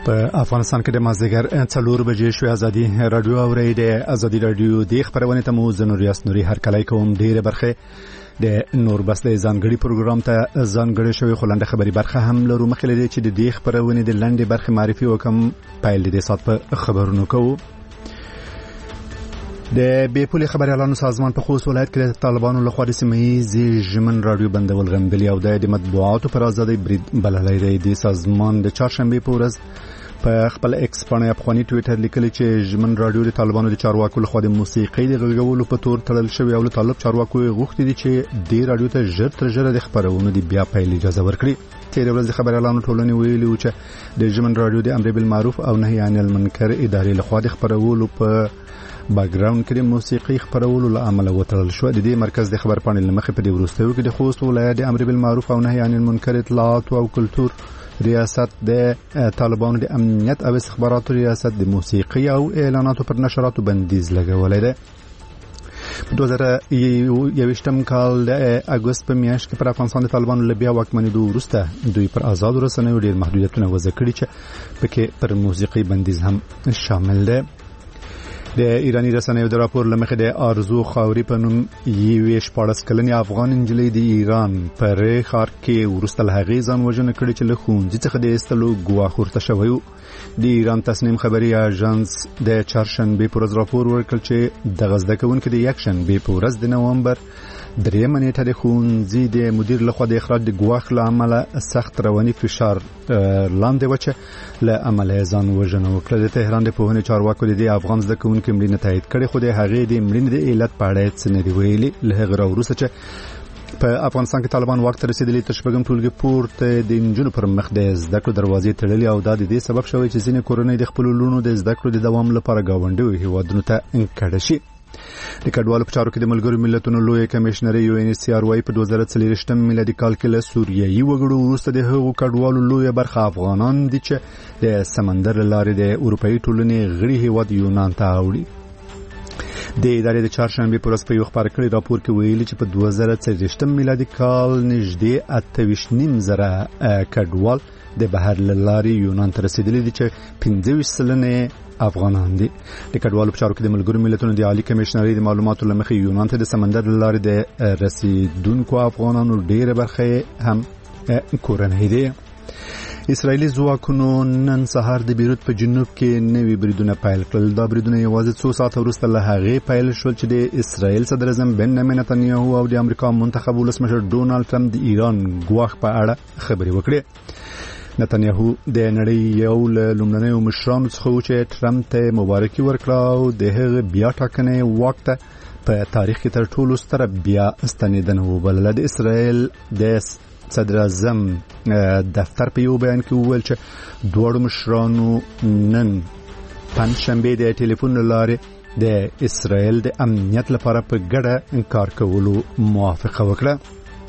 په افغانستان کې د مازدیګر 4 بجې شوې ازادي رادیو اوري د ازادي رادیو د خبرونه ته مو زنور یاسنوري هر کله کوم ډیره برخه د نور بس د ځانګړي پروګرام ته ځانګړي شوی خلنده خبري برخه هم لرو مخکې لري چې د خبرونه د لنډې برخه معرفي وکم پایل د سات په خبرونو کوو. د بیپولي خبري اعلان سازمان په خوست ولایت کې د طالبانو لخوا د سیمه‌ییز ژمن رادیو بندول غندلي او د مطبوعاتو پر ازادي برید بللای دی. د سازمان د چهارشنبه په ورځ په خپل ایکس باندې افغاني ټوئیټر لیکلی چې ژمن رادیو د طالبانو د چارواکو لخوا د موسیقي د غږولو په تور تړل شوی او طالب چارواکو غوښتي دي چې د رادیو ته ژر تر ژره د خبرونو د بیا پیل اجازه ورکړي. تیر ورځ د خبر اعلان ټولنې ویلي چې د ژمن رادیو د امر بالمعروف او نهي عن المنکر ادارې لخوا د خبرولو په باګراوند کې د موسیقي خبرولو له عمله وتړل شو. د دې مرکز د خبر پاڼې لمخې په دې وروستیو کې د خوست ولایت د امر بالمعروف او نهي عن المنکر اطلاعات او کلتور ریاست د طالبانو د امنیت او استخباراتو ریاست د موسیقي او اعلاناتو پر نشراتو بندیز لګولې ده. په 2021 کال د اگست په میاشت کې پر افغانستان د طالبانو لبیا واکمنېدو وروسته دوی پر آزاد رسنیو ډېر محدودیتونه وضع کړي چې پکې پر موسیقي بندیز هم شامل ده. د ایرانی رسنیو د راپور لمخې د ارزو خاوري په نوم یوې 14 کلنې افغان انجلۍ د ایران پر ښار کې ورسته له هغې ځان وژنه کړې چې له ښوونځي څخه د ایستلو ګواښ ورته شوی و. د ایران تصنیم خبري اژانس د چهارشنبه په ورځ راپور ورکړ چې د زده کوونکو د یکشنبه په ورځ د نومبر 3 نیټه د ښوونځي د مدیر لخوا د اخراج د ګواښ له امله سخت رواني فشار لاندې و چې له عمله ځان وژنه وکړه. د تهران د پوهنې چارواکو د افغان زده کوونکو مړینه تایید کړې خو د هغې د مړینې د علت په اړه څه نه دی ویلي. له هغه وروسته چې په افغانستان کې طالبان وخت رسیدلی تر شپږم ټولګي پورته د انجونو پر مخ د زده کړو دروازې تړلې او دا د دې سبب شوی چې ځینې کورنۍ د خپل لونو د زده کړو د دوام لپاره گاونډي هیوادونو ته انکړه شي. د کډوالو په چارو کې د ملګرو ملتونو لوی کمشنري UNHCR وايي په 2023 میلادي کال کې له سوریایي وګړو وروسته د هغو کډوالو لوی برخه افغانان دي چې د سمندر لارې د اروپאי ټولنې غړي هیواد یونان ته اوړي. د ادارې د چهارشنبه پر ورځ په یو خبر کړي راپور کې ویلي چې په 2023 میلادي کال نږدې 28.5 کډوال د بهر لارې یونان ته رسیدلي دي چې 25% افغانان دي. د کډوالو په چارو کې د ملګرو ملتونو د عالی کمشنري د معلوماتو لمخې یونان ته د سمندر لارې د رسیدونکو افغانانو ډېره برخه هم کورنۍ دي. اسرائیلي ځواکونو نن سهار د بیروت په جنوب کې نوي بریدونه پیل کړل. دا بریدونه یوازې 2 ساعته وروسته له هغې پیل شول چې د اسرائیل صدر اعظم بنیامین نتنیاهو او د امریکا منتخب ولسمشر ډونالد ټرمپ د ایران ګواښ په اړه خبرې وکړې. نتنیاهو د نړۍ یو له لومړنیو مشرانو څخه و چې ټرمپ ته مبارکي ورکړه او د هغه بیا ټاکنې واک ته په تاریخ کې تر ټولو ستره بیا ستنېدنه وبلله. د اسرائیل د صدر اعظم دفتر په یو بیان کې وویل چې دواړو مشرانو نن پنځشنبه د ټلیفون لارې د اسرائیل د امنیت لپاره په ګډه کار کولو موافقه وکړه.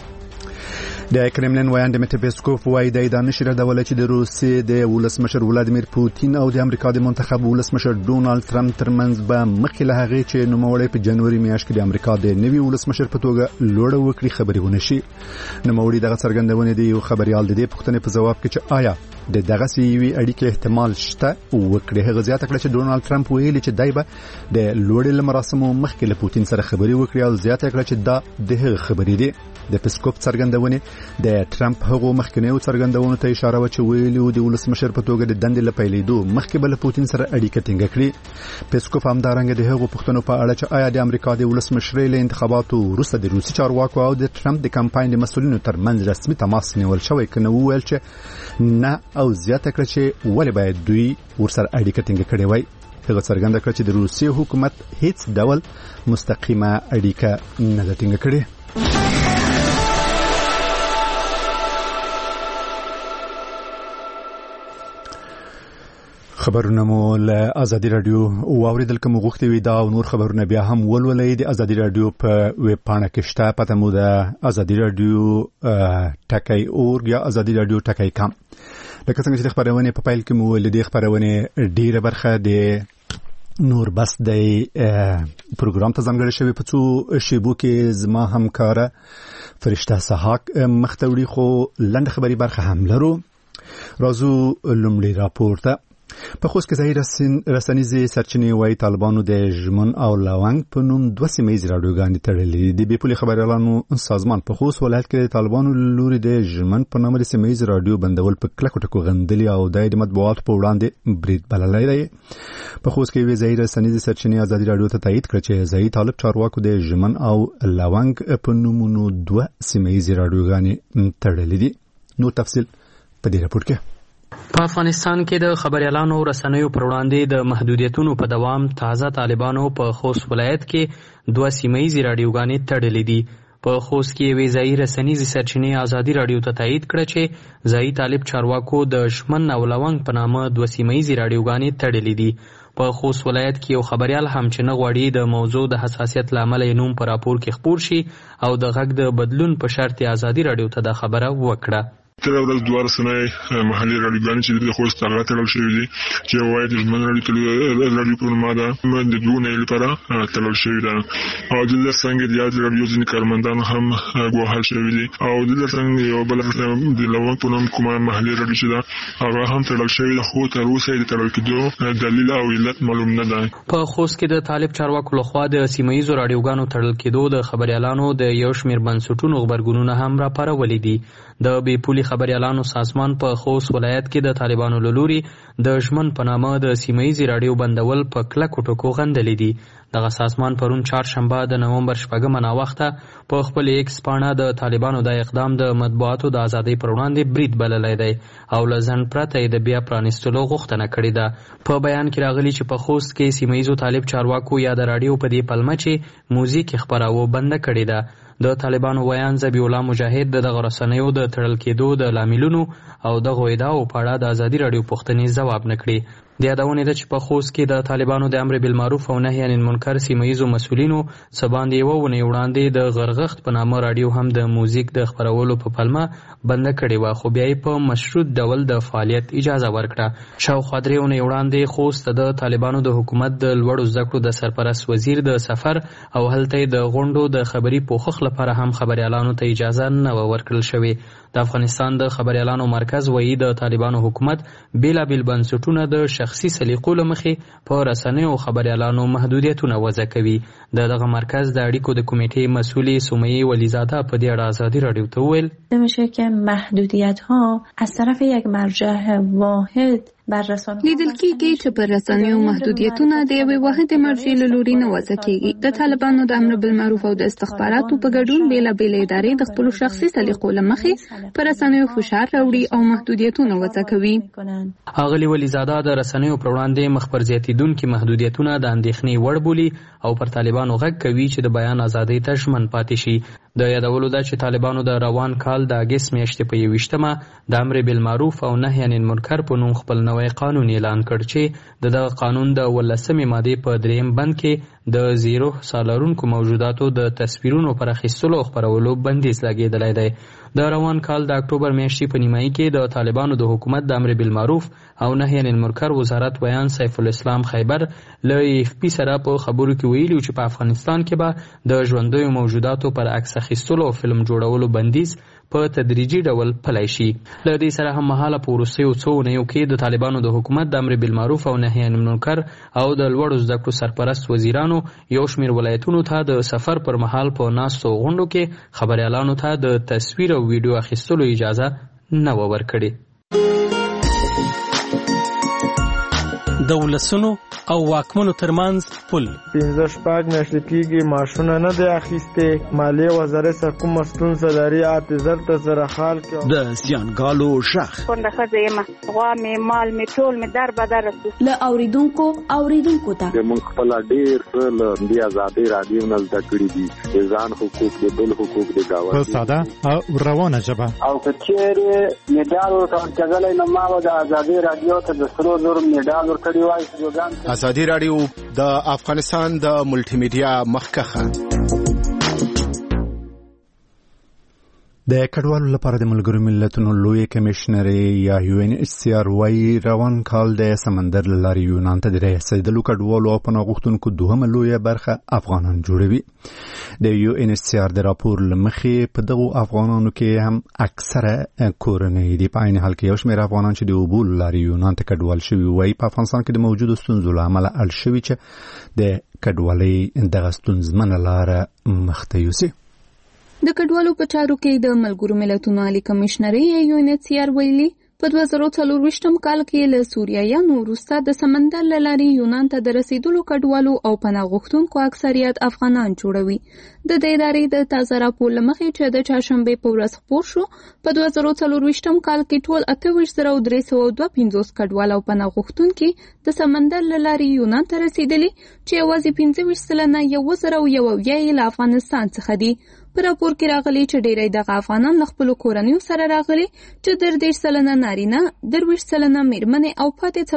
د کرملین وایاند مټپسکوف وایي د دانش ردول چې د روسیې د ولسمشر ولادیمیر پوتین او د امریکا د منتخب ولسمشر ډونالد ټرمپ ترمنځ به مخکې له هغې چې نوموړی په جنوري میاشت کې د امریکا د نوي ولسمشر په توګه لوړه وکړي خبرې ونه شي. نوموړي دغه څرګندونې د یو خبريال د دې پوښتنې په ځواب کې چې آیا د دغه سیوي اړیکې احتمال شته وکړي هغه زیاته کړه چې ډونالد ټرمپ ویلي چې دای به د لوړې مراسمو مخکې له پوتین سره خبرې وکړي او زیاته کړه چې دا د هغه خبرې دي. د پسکوف څرګندونې د ټرمپ هغو مخکنیو څرګندونو ته اشاره وکړه چې ویلي د ولسمشر په توګه د دندې له پیلېدو مخکې به له پوتین سره اړیکه ټینګه کړي. پسکوف همدارنګه د هغو پوښتنو په اړه چې آیا د امریکا د ولسمشرۍ له انتخاباتو وروسته د روسي چارواکو او د ټرمپ د کمپاین د مسؤلینو ترمنځ رسمي تماس نیول شوی کنه وویل چې نه او زیاته کړه چې ولې باید دوی ورسره اړیکه ټینګه کړې وای. هغه څرګنده کړه چې د روسي حکومت هیڅ ډول مستقیمه اړیکه نه ده ټینګه کړې. خبرونه مو له ازادي رادیو واوریدل کوم غوښتي وي دا او نور خبرونه بیا هم ولولئ د ازادي رادیو په ویب پاڼه کې شته. پته مو د ازادي رادیو ټکی اورګ یا ازادي رادیو ټکی کام. لکه څنګه چې د خبرونه په پیل کې مو ول د خبرونه ډیره برخه د نور بس د پروګرام ته ځانګړی شوی په څو شیبو کې زما همکاره فرشته سحاق مختوری خو لنډ خبري برخه هم لرو. راځو لومړی راپور ته. په خوست کې ظاهر رسنیزې سرچینې وايي طالبانو د ژمن او لاونګ په نوم 2 سیمه ییزې راډیوګانې تړلې دي. د پولي خبريالانو سازمان په خوست ولایت کې طالبانو لوري د ژمن په نامه د سیمه ییزې راډیو بندول په کلکو ټکو غندلي او د مطبوعاتو په وړاندې برید بللی دی. په خوست کې ظاهر رسنیزې سرچینې ازادي راډیو ته تایید کړ چې ځایي طالب چارواکو د ژمن او لاونګ په نومونو 2 سیمه ییزې راډیوګانې تړلې دي. نو تفصیل په دې راپور کې. په افغانستان کې د خبريالانو رسنیو پر وړاندې د محدودیتونو په دوام تازه طالبانو په خوست ولایت کې 2 سیمه ییزې راډیوګانې تړلې دي. په خوست کې یوې ځایي رسنیزې سرچینې ازادي راډیو ته تایید کړه چې ځایي طالب چارواکو د شمن او لونګ په نامه 2 سیمه ییزې راډیوګانې تړلې دي. په خوست ولایت کې یو خبريال هم چې نه غواړي د موضوع د حساسیت لامل یې نوم په راپور کې خپور شي او د غږ د بدلون په شرط ازادي راډیو ته د خبره وکړه. تر ورځ دوه رسنۍ محلي راډیوګانې چې د خوست هغه تړل شوي دي چې وایي د ژمن راډیو په نوم ده د 2 نه لپاره تړل شوي ده او د څنګه د یاد راډیو ځینې کارمندان هم ګواښل شوي دي او د څنګه یو بل د لوړ په نوم کومه محلي راډیو چې ده هغه هم تړل شوي ده خو تر اوسه د تړل کېدو دلیل او علت معلوم نه ده. په خوست کې د طالب چارواکو لخوا د سیمه ییزو راډیوګانو تړل کېدو د خبريالانو د یو شمېر بنسټونو غبرګونونه هم راپارولي دي. د بیپولي خبريالانو سازمان په خوست ولایت کې د طالبانو له لوري د ژمن په نامه د سیمه ییزې راډیو بندول په کلکو ټکو غندلي دي. دغه سازمان پرون چهارشنبه د نومبر 4 ناوخته په خپل ایکس پاڼه د طالبانو د اقدام د مطبوعاتو د ازادۍ پر وړاندې برید بللی دی او له ځنډ پرته یې د بیا پرانیستلو غوښتنه کړې ده. په بیان کې راغلي چې په خوست کې سیمه ییزو طالب چارواکو یا د راډیو په دې پلمه چې موزیک خپراوه بنده کړې ده. د طالبانو ویان ذبیح الله مجاهد دغه رسنیو د تړل کېدو د لاملونو او دغه ادعاو په اړه د ازادي راډیو پوښتنې ځواب نه کړي. د یادونې ده چې په خوست کې د طالبانو د امر بالمعروف او نهي عن المنکر سیمه ییزو مسؤلینو څه باندې یوه اونۍ وړاندې د غرغښت په نامه راډیو هم د موزیک د خپرولو په پلمه بنده کړې وه خو بیا یې په مشروط ډول د فعالیت اجازه ورکړه. شاوخوا 3 اونۍ وړاندې خوست د طالبانو د حکومت د لوړو زده کړو د سرپرست وزیر د سفر او هلته د غونډو د خبري پوښښ لپاره هم خبريالانو ته اجازه نه ورکړل شوې. د افغانستان د خبريالانو مرکز وایي د طالبانو حکومت بیلابیل بنسټونه د شخصي سلیقو له مخې په رسنیو او خبريالانو محدودیتونه وضع کوي. دغه مرکز د اړیکو د کمیټې مسئولې سمیه ولیزاده په دې اړه ازادي راډیو ته وویل میشه که محدودیت ها از طرف یک مرجع واحد لیدل کېږي چې پر رسنیو محدودیتونه د یوې واحدې مرجع له لوري نه وضع کېږي. د طالبانو د امر بالمعروف او د استخباراتو په ګډون بیلابېلې ادارې د خپلو شخصي سلیقو له مخې پر رسنیو فشار راوړي او محدودیتونه وضع کوي. ښاغلي ولیزاده د رسنیو پر وړاندې مخ پر زیاتېدونکي محدودیتونه د اندېښنې وړ بولي او پر طالبانو غږ کوي چې د بیان ازادۍ ته ژمن پاتې شي. د یادولو ده چې طالبانو د روان کال د اګست میاشتې په 21 د امر بالمعروف او نهي عن المنکر په نوم خپل نوی قانون اعلان کړ چې دغه قانون د 18 مادې په 3 بند کې د 0 سالارونکو موجوداتو د تصویرونو پر اخیستلو او خپرولو بندیز لګېدلی دی. د روان کال د اکتوبر میاشتې په نیمایي کې د طالبانو د حکومت د امر بالمعروف او نهي عن المنکر وزارت ویان سیف الاسلام خیبر له AFP سره په خبرو کې ویلي چې په افغانستان کې به د ژوندیو موجوداتو پر عکس اخیستلو او فلم جوړولو بندیز په تدریجي ډول پلی شي. له دې سره هم مهاله په وروستیو څو اونیو کې د طالبانو د حکومت د امر بالمعروف او نهي عن المنکر او د لوړو زده کړو سرپرست وزیرانو یو شمېر ولایتونو ته د سفر پر مهال په ناستو غونډو کې خبريالانو ته د تصویر او ویډیو اخیستلو اجازه نه و ورکړې. د ولسونو او واکمنو ترمنځ پل 15 میاشتې کېږي معاشونه نه دی اخیستې. مالیې وزارت سره کومه ستونزه لري اعتذار ته سره حال کې د زیانګالو شخ کونډه ښځه یم غوا مې مال مې ټول مې در بدر رسو له اوریدونکو ته موږ خپل ډېر څه له دې ازادۍ راډیو نه زده کړي دي د ځان حقوق د بل حقوق د دعوت په ساده او روانه ژبه او که چیرې میډال ورکول کېدلی نو ما به د ازادۍ راډیو ته د 100,000 میډال ورکړی وای. ازادي راډیو د افغانستان د ملټي میډیا مخکخه د کډوالو لپاره د ملګرو ملتونو لوی کمشنري یا UNHCR وايي روان کال د سمندر له لارې یونان ته د رسیدلو کډوالو او پناه غوښتونکو دوهمه لویه برخه افغانان جوړوي. د UNHCR د راپور لمخې په دغو افغانانو کې هم اکثره کورنۍ دي. په عین حال کې یو شمېر افغانان چې د اوبو له لارې یونان ته کډوال شوي وايي په افغانستان کې د موجودو ستونزو له امله اړ شوي چې د کډوالۍ دغه ستونزمنه لاره مخته یوسي. د کډوالو په چارو کې د ملګرو ملتونو عالی کمشنري UNHCR ویلي په 2024 کال کې له سوریایانو وروسته د سمندر له لارې یونان ته د رسیدلو کډوالو او پناه غوښتونکو اکثریت افغانان جوړوي. د دې ادارې د تازه راپور له مخې چې د چهارشنبې په ورځ خپور شو په 2024 کال کې ټول 28,352 کډوال او پناه غوښتونکي د سمندر له لارې یونان ته رسیدلي چې یوازې 25% له افغانستان څخه دي. په راپور کې راغلي چې ډېری دغه افغانان له خپلو کورنیو سره راغلي چې 30% نارینه، 30% میرمنې او پاتې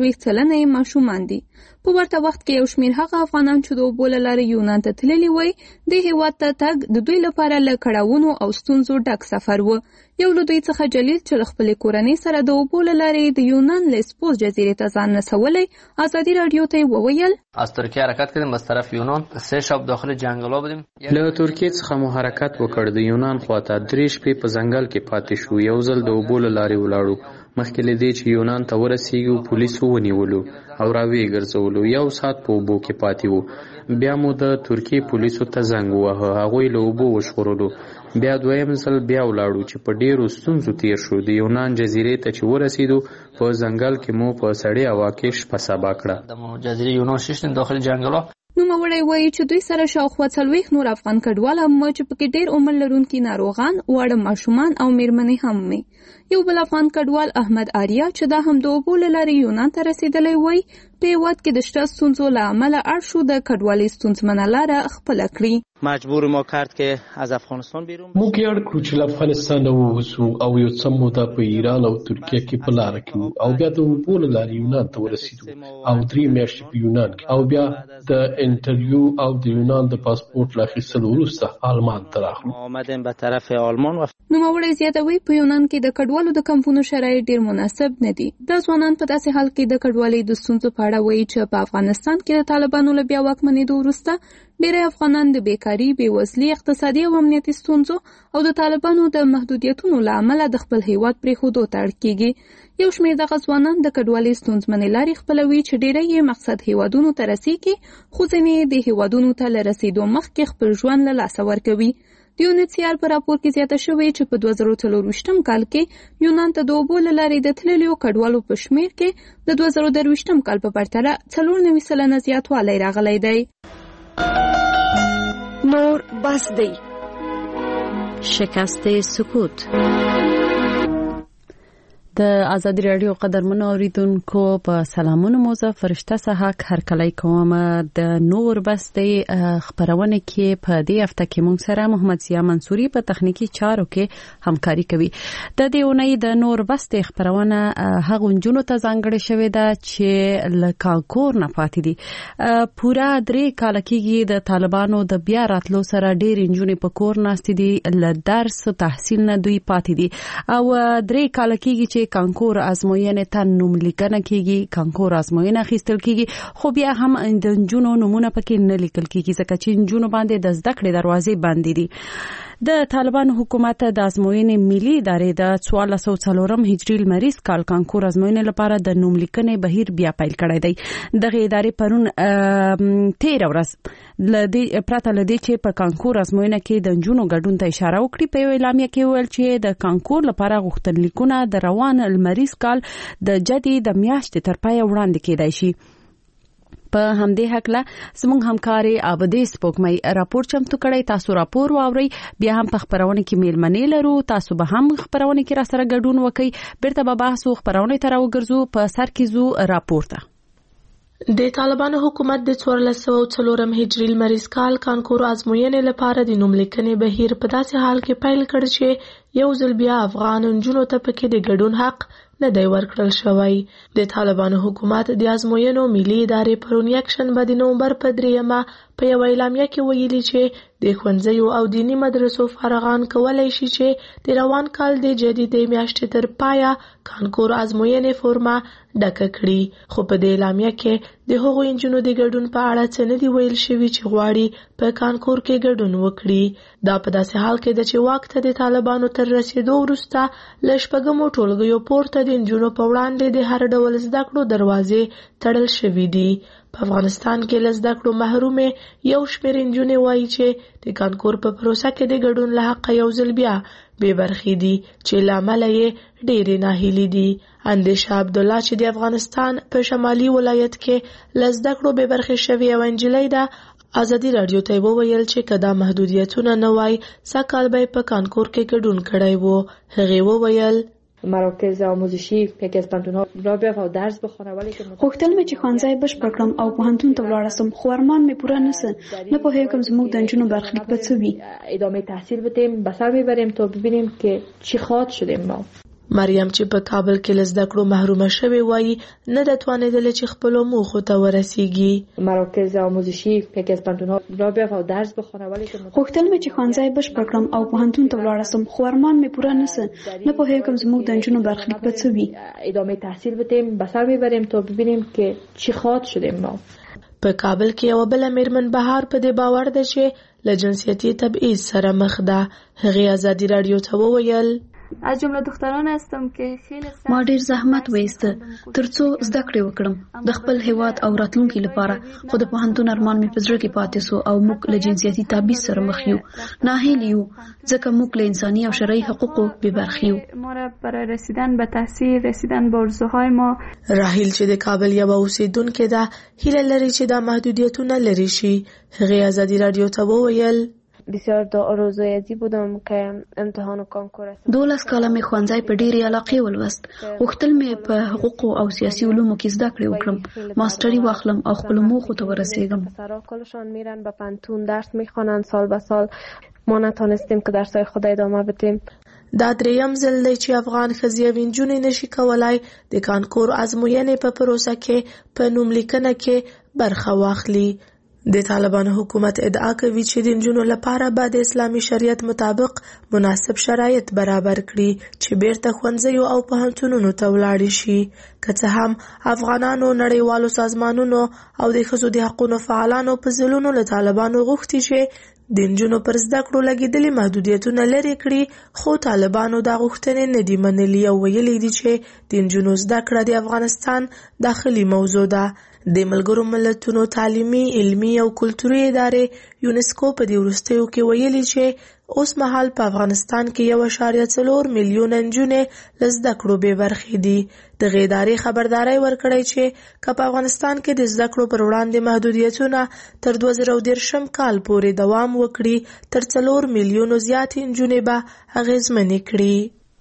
40% ماشومان دي. په ورته وخت کې یو شمېر هغه افغانان چې د اوبو له لارې یونان ته تللي وای د هېواد ته تګ د دوی لپاره له کړاوونو او ستونزو ډک سفر و. یو له دوی څخه جلیل چې له خپلې کورنۍ سره د اوبو له لارې د یونان لسبوس جزیرې ته ځان رسولی ازادي راډیو ته وویل از ترکیه حرکت کردیم از طرف یونان 3 شب داخل جنگلا بودیم. له ترکیه څخه مو حرکت وکړ د یونان خواته 3 شپې په ځنګل کې پاتې شو. یو ځل د اوبو له لارې ولاړو مخکې له دې چې یونان ته ورسیږو پولیسو ونیولو او راویې ګرځولو. 1 ساعت په اوبو کې پاتې وو. بیا مو د ترکیې پولیسو ته زنګ وواهه، هغوی له اوبو وژغورلو. بیا دویم ځل بیا ولاړو چې په ډیرو ستونزو تیر شو. د یونان جزیرې ته چې ورسیدو په ځنګل کې مو په سړې هوا کې شپه سبا کړه. د جزیرې یونان ششتن داخل جنگلا نوموړی وایي چې دوی سره شاوخوا 40 نور افغان کډوال هم چې پکې ډېر عمر لرونکي ناروغان، واړه ماشومان او میرمنې هم وي. یو بل افغان کډوال احمد آریا چې دا هم د اوبو له لارې یونان ته رسیدلی وایي په هېواد کې د شته ستونزو له امله اړ شو د کډوالۍ ستونزمنه لاره خپله کړي. مجبور ما کرد که از افغانستان بیرون موږ یې اړ کړو چې له افغانستانه ووځو او یو څه موده په ایران او ترکیه کې په لاره کې او بیا د اوبو له لارې یونان ته ورسېدو او 3 میاشتې په یونان کې او بیا د انټرویو او د یونان د پاسپورت له اخیستلو وروسته آلمان ته راغلو. آمدیم به طرف آلمان. نوموړی زیاتوي په یونان کې د کډوالو د کمپونو شرایط ډېر مناسب نه دي. دا ځوانان په داسې حال کې د کډوالۍ د ستونزو په اړه وایي چې په افغانستان کې د طالبانو له بیا واکمنېدو وروسته ډېری افغانان د بیکاري، بېوزلي، اقتصادي او امنیتي ستونزو او د طالبانو د محدودیتونو له امله د خپل هېواد پرېښودو ته اړ کېږي. یو شمېر دغه ځوانان د کډوالۍ ستونزمنې لارې خپلوي چې ډېری یې مقصد هېوادونو ته رسېږي، خو ځینې د هېوادونو ته له رسېدو مخکې خپل ژوند له لاسه ورکوي. د UNHCR په راپور کې زیاته شوې چې په 2024 کال کې یونان ته د اوبو له لارې د تللیو کډوالو په شمېر کې د 2023 کال په پرتله 94% زیاتوالی راغلی دی. نور بس دی. شکست سکوت. د ازادي راډیو قدرمنو اوریدونکو په سلامونه موزه فرشته سحق هرکلی کوم. د نور بس دی خبرونه کې په دې هفته کې مونږ سره محمد ضیا منصوري په تخنیکی چارو کې همکاري کوي. د دې اونۍ د نور بس دی خبرونه هغه جنونو ته ځانګړې شوې ده چې لکانکور نه پاتې دي. پورا 3 کال کېږي د طالبانو د بیا راتلو سره ډېر انجونې په کور ناستې دي، له درس تحصیل نه دوی پاتې دي او 3 کال کېږي چې کانکور ازموینې ته نوم لیکنه کیږي، کانکور ازموینه اخیستل کیږي، خو بیا هم د نجونو نمونه پکې نه لیکل کیږي ځکه چې نجونو باندې د زده کړې دروازې بندې دي. د طالبان حکومت د ازموینې ملي ادارې د 1404 هجري لمریز کال کانکور ازموینې لپاره د نوم لیکنې بهیر بیا پیل کړی دی. دغه ادارې پرون 13 ورځ لدې پراته لدې چې په کانکور ازموینه کې د نجونو ګډون ته اشاره وکړي. په اعلامیه کې ویل چې د کانکور لپاره غوښتنلیکونه د روان لمریز کال د جدي د میاشتې تر پای وړاندې کېدای شي. په همدې حقله زموږ همکاري عابدې سپوږمۍ راپور چمتو کړی. تاسو راپور واورئ، بیا هم په خبرونه کې میلمنې لرو. تاسو به هم خبرونه کې را سره ګډون وکړئ. بیرته به بحث او خبرونه ته راوګرځو. په سر کې زو راپور ته. د طالبانو حکومت د 1404 هجري لمریز کال کانکور ازموینې لپاره د نوم لیکنې بهیر په داسې حال کې پیل کړ چې یو ځل بیا افغان نجونو ته پکې د ګډون حق نه دی ورکړل شوی. د طالبانو حکومت د ازموینو ملي ادارې پرون یکشنبه د نومبر په 3 په یو اعلامیه کې ویلي چې د ښوونځیو او دینی مدرسو فارغان کولای شي چې د روان کال د جدیدې میاشتې تر پایه کانکور ازموینې فورمه ډکه کړي، خو په دې اعلامیه کې د هغو نجونو د ګډون په اړه څه نه دي ویل شوي چې غواړي په کانکور کې ګډون وکړي. دا په داسې حال کې ده چې واک ته د طالبانو تر رسیدو وروسته له شپږمو ټولګیو پورته د نجونو په وړاندې د هر ډول زده کړو دروازې تړل شوي دي. په افغانستان کې له زده کړو محرومې یو شمېر نجونې وایي چې د کانکور په پروسه کې د ګډون له حقه یو ځل بیا بې برخې دي چې له امله یې ډېرې ناهیلې دي. اندیشه عبدالله چې د افغانستان په شمالي ولایت کې له زده کړو بې برخې شوې یوه نجلۍ ده، ازادي راډیو ته وویل چې که دا محدودیتونه نه وای سږ کال به یې په کانکور کې ګډون کړی و. هغې وویل مراکز آموزشی یکی از پانتونها را بیام و درس بخوانم ولی که غوښتل مې چې ښوونځی بشپړ کړم او پوهنتون ته ولاړ شم، خو ارمان مې پوره نشو. نه پوهیږم زموږ د نجونو برخلیک به څه وي. ادامه تحصیل بدیم، به سر میبریم تا ببینیم که چی خواهد شدیم. ما مریم چې په کابل کې له زده کړو محرومه شوې وایي نه ده توانېدلې چې خپلو موخو ته ورسیږي. مراکز آموزشی یکی از پانتونها را بیام و درس بخوانم ولی که غوښتل مې چې ښوونځی بشپړ کړم او پوهنتون ته ولاړ شم، خو ارمان مې پوره نشو. نه پوهیږم زموږ د نجونو برخلیک به څه وي. ادامه تحصیل بدیم، به سر میبریم تا ببینیم که چی خواهد شدیم. ما په کابل کې یوه بله میرمن بهار په دې باور ده چې له جنسیتي تبعیض سره مخ ده. هغې ازادي راډیو ته وویل از جمله دختران هستم که خیلی ما ډیر زحمت وایسته ترڅو زده کړې وکړم د خپل هیواد او راتلونکي لپاره، خو د پوهنتون ارمان مې په زړه کې پاتې سو او موږ له جنسیتي تبعیض سره مخ یو. ناهیلي یو ځکه موږ له انساني او شرعي حقوقو بې برخې یو. ما را برای رسیدن به تحصیل، رسیدن به ارزوهای ما. راهیل چې د کابل یوه اوسیدونکې ده هیله لري چې دا محدودیتونه لرې شي. هغې ازادي راډیو ته وویل بسیار دا آرزوی ازی بودم که امتحان و کانکور 12 کاله مې ښوونځی په ډېرې علاقې ولوست. غوښتل مې په حقوقو او سیاسي علومو کې زده کړې وکړم، ماستري واخلم او خپلو موخو ته ورسیږم. پسرها میرن به پانتون درس میخوانند سال به سال. ما نتونستیم که درسای خود ادامه بدیم. دا دریم ځل دی چې افغان ښځې او نجونې نشي کولای د کانکور ازموینې په پروسه کې په نوملیکنه کې برخه واخلي. د طالبانو حکومت ادعا کوي چې د نجونو لپاره به د اسلامي شریعت مطابق مناسب شرایط برابر کړي چې بیرته ښوونځیو او پوهنتونونو ته ولاړې شي. که څه هم افغانانو، نړیوالو سازمانونو او د ښځو د حقونو فعالانو په ځلونو له طالبانو غوښتي چې د نجونو پر زده کړو لګېدلي محدودیتونه لرې کړي، خو طالبانو دا غوښتنې نه دي منلي او ویلي دي چې د نجونو زده کړه د افغانستان داخلي موضوع ده. د ملګرو ملتونو تعلیمي، علمي او کلتوري ادارې یونسکو په دې وروستیو کې ویلي چې اوس مهال په افغانستان کې 1.4 میلیونه نجونې له زده کړو بې برخې دي. دغې ادارې خبرداری ورکړی چې که په افغانستان کې د زده کړو پر وړاندې محدودیتونه تر 2030 کال پورې دوام وکړي، تر 4 میلیونو زیاتې نجونې به اغېزمنې کړي.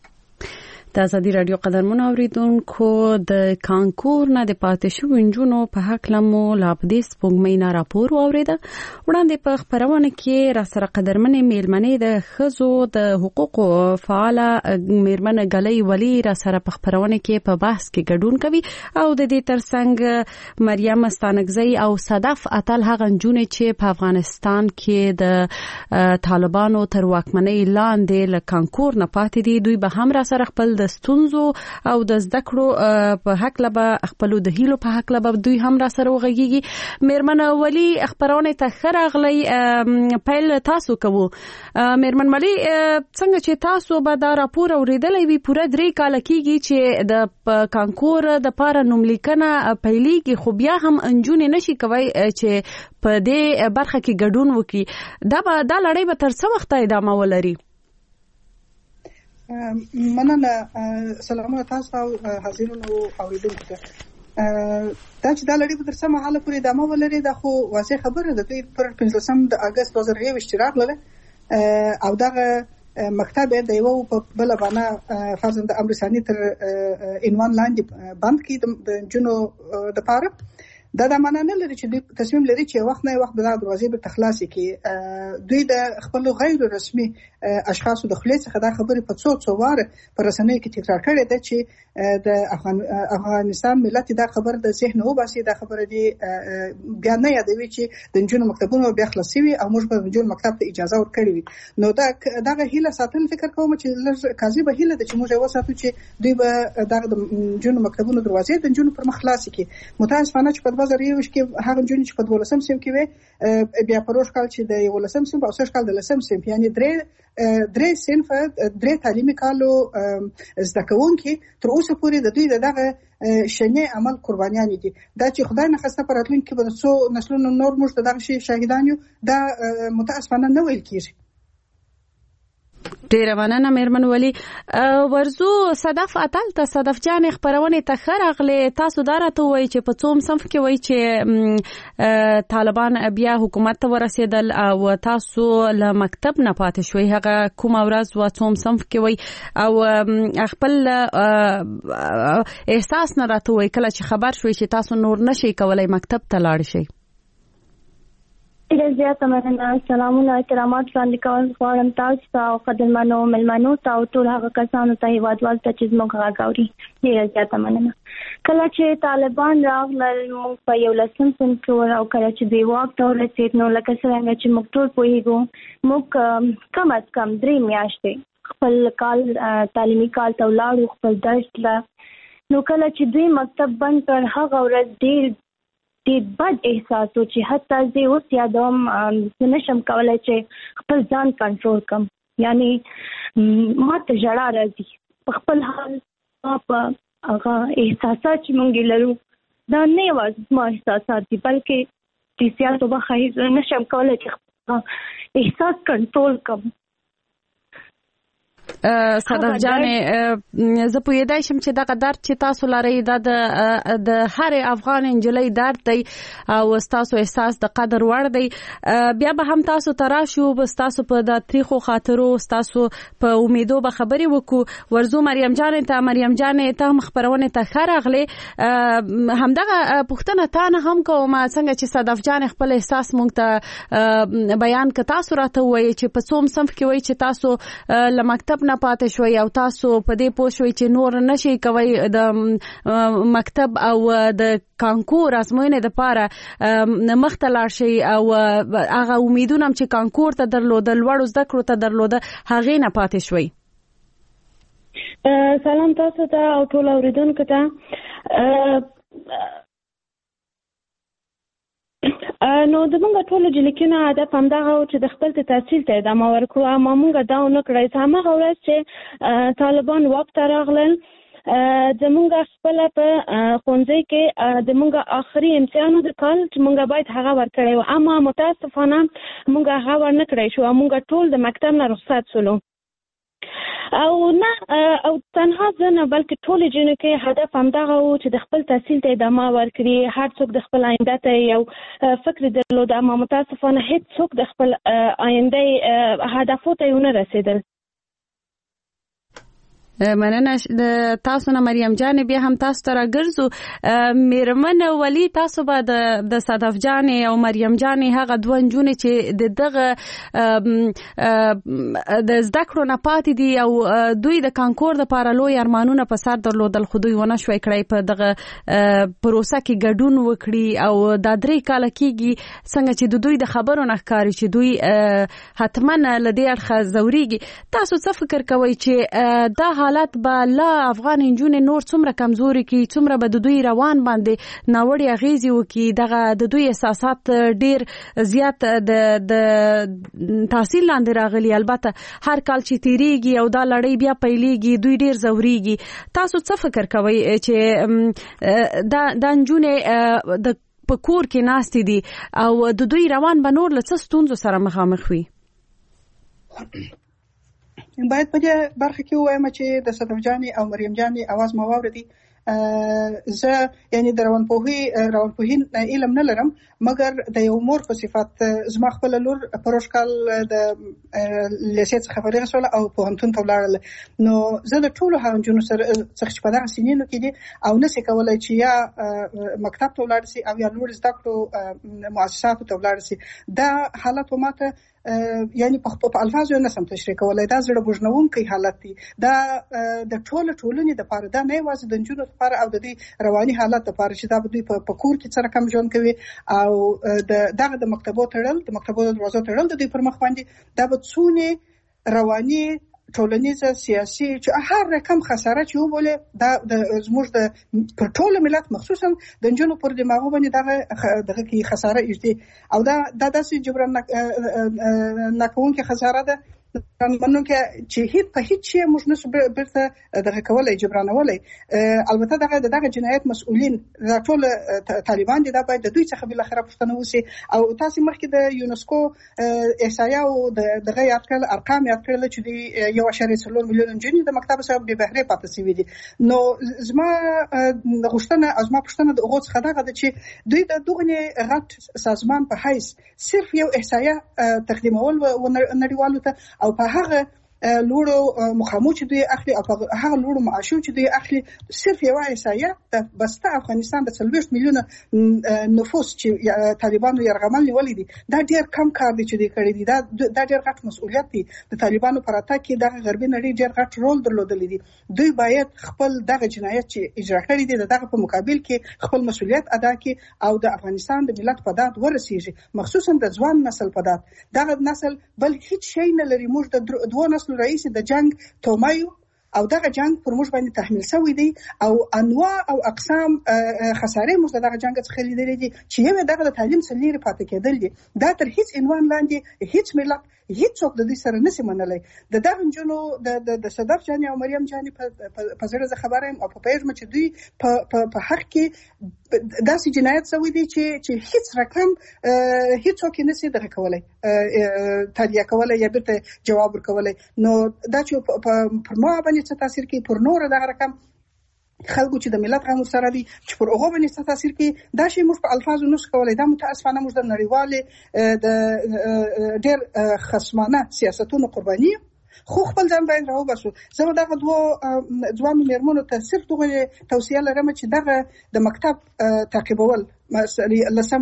د ازادي راډیو قدرمنو اوریدونکو د کانکور نه د پاتې شوو نجونو په هکله مو لا په دې سپوږمۍ نه راپور واورېده. وړاندې په خپرونه کې راسره قدرمنې میرمنې د ښځو د حقوقو فعاله میرمن ګلۍ ولی راسره په خپرونه کې په بحث کې ګډون کوي او د دې ترڅنګ مریم ستانکزی او صدف اتل هغه نجونې چې په افغانستان کې د طالبانو تر واکمنۍ لاندې له کانکور نه پاتې دي، دوی به هم راسره خپل د ستونزو او د زده کړو په حق لبه خپلو د هیلو په حق لبه دوی هم را سره وغږیږي. میرمن ولی خبرونه ته خراغلی پیل تاسو کوو. میرمن ولی څنګه چې تاسو به دا راپور اوریدلې وي پوره 3 کال کېږي چې د کانکور د پاره نوملیکنه پیلېږي، خو بیا هم انجونې نشي کوي چې په دې برخه کې ګډون وکړي. دا لړۍ به تر څه وخت ادامه ولري؟ مننه. سلامونه تاسو او حاضرینو اوریدونکو ته. دا چې دا لړۍ به تر څه مهاله پورې ادامه ولري دا خو واضح خبره ده. دوی پر 15 د اګست 2023 راغله او دغه مکتب د یو په بل باندې فرضاً د امرسانی تر عنوان لاندې بند کې د جنو د پاره دا د معنا نه لري چې دوی تصمیم لري چې وخت نه وخت د دروازې به تخلاصي کې دوی د خپل غیر رسمي اشخاصو د خلیص څخه دا خبره په څو واره پر رسنۍ کې تکرار کړې ده چې د افغانستان ملت دا خبر د ذهن او باسي دا خبره دی بیا نه یادوي چې د جنونو مکتبونو بیا خلاصي وي او موږ به د جنونو مکتب ته اجازه ورکړي وي نو دا هیله ساتل فکر کوم چې قاضي به هیله ده چې موږ وساتو چې دوی به د جنونو مکتبونو دروازې د جنونو پر مخ خلاصي کې متاسفانه چې په 2021 کې هغه جنونو چې په 12 سیم کې وي بیا پروش کال چې د 11 سیم او 6 کال د 10 سیم یعنی درې صنف درې تعلیمي کالو زده کوونکي تر اوسه پورې د دوی دغه شنه عمل قربانیان دي دا چې خدای نه خسته پر راتلونکي به څو نسلونو نور موږ دغه شی شاهدان یو دا متاسفانه نه ویل کیږي ډیره مننه مېرمن ولي ورزو صدف اتل ته صدف جان خبرونه ته خرغله تاسو دراته وای چې په څوم صنف کې وای چې طالبان بیا حکومت ته ورسېدل او تاسو له مکتب نه پاتې شوي هغه کوم ورځ و څوم صنف کې وای او خپل احساس نه راته وای کله چې خبر شوي چې تاسو نور نشئ کولای مکتب ته لاړ شئ زیاته مننه سلامونه کرامات وړاندې کول غواړم تاسو ته او قدرمنو ملمنو ته او ټول هغه کسانو ته هیوادوال ته چې زموږ غږ اوري ډېره زیاته مننه کله چې طالبان راغلل موږ په 11 صنف کې او کله چې دوی واک ته ورسېد نو لکه څنګه چې موږ ټول پوهېږو موږ کم از کم 3 میاشتې خپل کال تعلیمي کال ته ولاړو خپل درس له نو کله چې دوی مکتب بند کړ هغه ورځ ډېر بد احساس و چې حتی زه اوس یادوم نشم کولای چې خپل ځان کنټرول کم یعنی ما ته ژړا راځي په خپل حال په هغه احساسات چې مونږ لرو دا نه یوازې ما احساسات دي بلکې د سیاسو بخیر نشم کولای چې احساس کنټرول کم صدف جانې زه پوهېدای شم چې دغه درد چې تاسو لرئ دا د هر افغان نجلۍ درد دی او ستاسو احساس د قدر وړ دی بیا به هم تاسو ته راشو به ستاسو په د تاریخو خاطرو ستاسو په امیدو به خبرې وکړو ورزو مریم جانې ته هم خبرونه ته ښه راغلې همدغه پوښتنه تا نه هم کوم څنګه چې صدف جان خپل احساس مونږ ته بیان که تاسو راته وایي چې په څوم صنف کې وایي چې تاسو له مکتب نه پاتې شوي او تاسو په دې پوه شوي چې نور نشئ کوئ د مکتب او د کانکور ازموینې دپاره مخته لاړ شئ او هغه امیدونه چې کانکور ته درلوده لوړو زده کړو ته درلوده هغې نه پاتې شوي سلام تاسو ته او ټول اوریدونکو ته نو د موږ ټول جلیکونه هدف همدغه و چې د خپل تحصیل ته ادامه ورکړو اما موږ دا ونه کړی هماغه ورځ چې طالبان واک ته راغلل زموږ خپل په ښوونځي کې زموږ آخري امتحان د کال چې موږ باید هغه ورکړی و اما متاسفانه موږ هغه ورنه کړی شو موږ ټول د مکتب نه رخصت شولو او نه او تنها زه نه بلکې ټولې جنو کې هدف همدغه و چې د خپل تحصیل ته ادامه ورکړي هر څوک د خپل آینده ته یو فکر درلود اما متاسفانه هیڅ څوک د خپل آینده هدفو ته ونه رسېدل مننه تاسو نه مریم جان بیا هم تاسو ته راګرځو مېرمن ولي تاسو به د صدف جان او مریم جان هغه دوه نجونې چې دغه د زده کړو نه پاتې دي او دوی د کانکور دپاره لوی ارمانونه په سر درلودل خو دوی ونه شوی کړی په دغه پروسه کې ګډون وکړي او دا 3 کاله کېږي څنګه چې د دوی د خبرو نه ښکاري چې دوی حتما له دې اړخه ځورېږي تاسو څه فکر کوئ چې دا حالت به لا افغان نجونې نور څومره کمزوري کړي څومره به د دوی روان باندې ناوړې اغېزې وکړي دغه د دوی احساسات ډېر زیات د تحصیل لاندې راغلي البته هر کال چې تیریږي او دا لړۍ بیا پیلېږي دوی ډېر ځورېږي تاسو څه فکر کوئ چې دا نجونې د په کور کې ناستې دي او د دوی روان به نور له څه ستونزو سره مخامخ وي باید په دې برخه کې وایم چې د صدف جانې او مریم جانې اواز مو واورېدی زه یعنی د روانپوهي علم نه لرم، مګر د یو مور په صفت زما خپل لور پروشکال د لیسې څخه فارغه شوله او پوهنتون ته ولاړله. نو زه د ټولو هغو نجونو څخه چې په دغه سنینو کې دي او نشي کولی چې یا مکتب ته ولاړ شي او یا لوړ زده کړو مؤسساتو ته ولاړ شي. دا حالت ماته یعنی په الفاظو نه سم تشریح کولای، دا زړه بوجنونکی حالت دی. دا د ټولنې د لپاره، دا نه یوازې د نجونو لپاره او د دې رواني حالت لپاره چې دا به دوی په کور کې سره کم ژوند کوي او دغه د مکتبو تړل، د مکتبو د دروازو تړل د دوی پر مخ باندې دا به څونه رواني، ټولنیزه، سیاسي چې هر رقم خساره چې وبوله دا زموږ د پر ټول ملت مخصوصا د نجونو پر دماغو باندې دغه کې خساره ایږدي او دا داسې جبران نکوونکې خساره ده منو کې چې هیڅ په هیڅ شی موږ نشو برته دغه کولای جبرانولای. البته دغه جنایت مسؤلین دا ټول طالبان دي، دا باید د دوی څخه بل اخره پښتنه وسی. او تاسو مخکې د یونسکو احصایه او دغه یاد کړل ارقام یاد کړل چې د 1.4 میلیون جنې د مکتب سره به بهره پاتې شوی دي. نو زما غوښتنه د هغه څخه دغه چې دوی د دغه غټ سازمان په حیث صرف یو احصایه تقدیمول و نړیوالو ته او په هغه لوړو مخامو چې دوی اخلي او هغه لوړو معاشو چې دوی اخلي صرف یو احصایه د بسته افغانستان د 30 میلیونه نفوس چې طالبانو یرغمل نیولې دي، دا ډیر کم کار دی چې دوی کړی دی. دا ډیر غټ مسؤلیت دی. د طالبانو پر اتاک کې دغه غربي نړۍ ډیر غټ رول درلودلی دی. دوی باید خپل دغه جنایت چې اجرا کړی دی دغه په مقابل کې خپل مسؤلیت ادا کړي او د افغانستان د ملت په داد ورسیږي، مخصوصا د ځوان نسل په داد. دغه نسل بل هیڅ شی نه لري. موږ د دوه نسل رئیس د جنگ تومایو او دغه جنگ پر موږ باندې تحمیل شوی دی او انواع او اقسام خسارې موږ دغه جنگ څخه لیدلې دي چې یو دغه د تعلیم سلیری پاتې کېدل دي. دا تر هیڅ عنوان لاندې هیڅ ملت هیڅوک د دې سره نشي منلای. د دغه جنونو د صدف جاني او مریم جاني په زړه خبره او په پیژمه چې دوی په حق کې داسې جنایت شوی دی چې هیڅ رقم هیڅوک نشي دغه کولای تادیه کولای یا بیرته جواب ورکولای. نو دا چې پر ما باندې څه تاثیر کوي، پر نور دغه رقم خلکو چې د ملت غو سره دي چې پر هغه باندې څه تاثیر کوي، دا شی موږ په الفاظو نشو کولای. دا متاسفانه موږ د نړیوالې د ډېر خصمانه سیاستونو قرباني خو خپل ځان باید راوباسو. زه دغه دوه ځوان میرمنو ته صرف دغه توصیه لرم چې دغه د مکتب تعقیبول لسم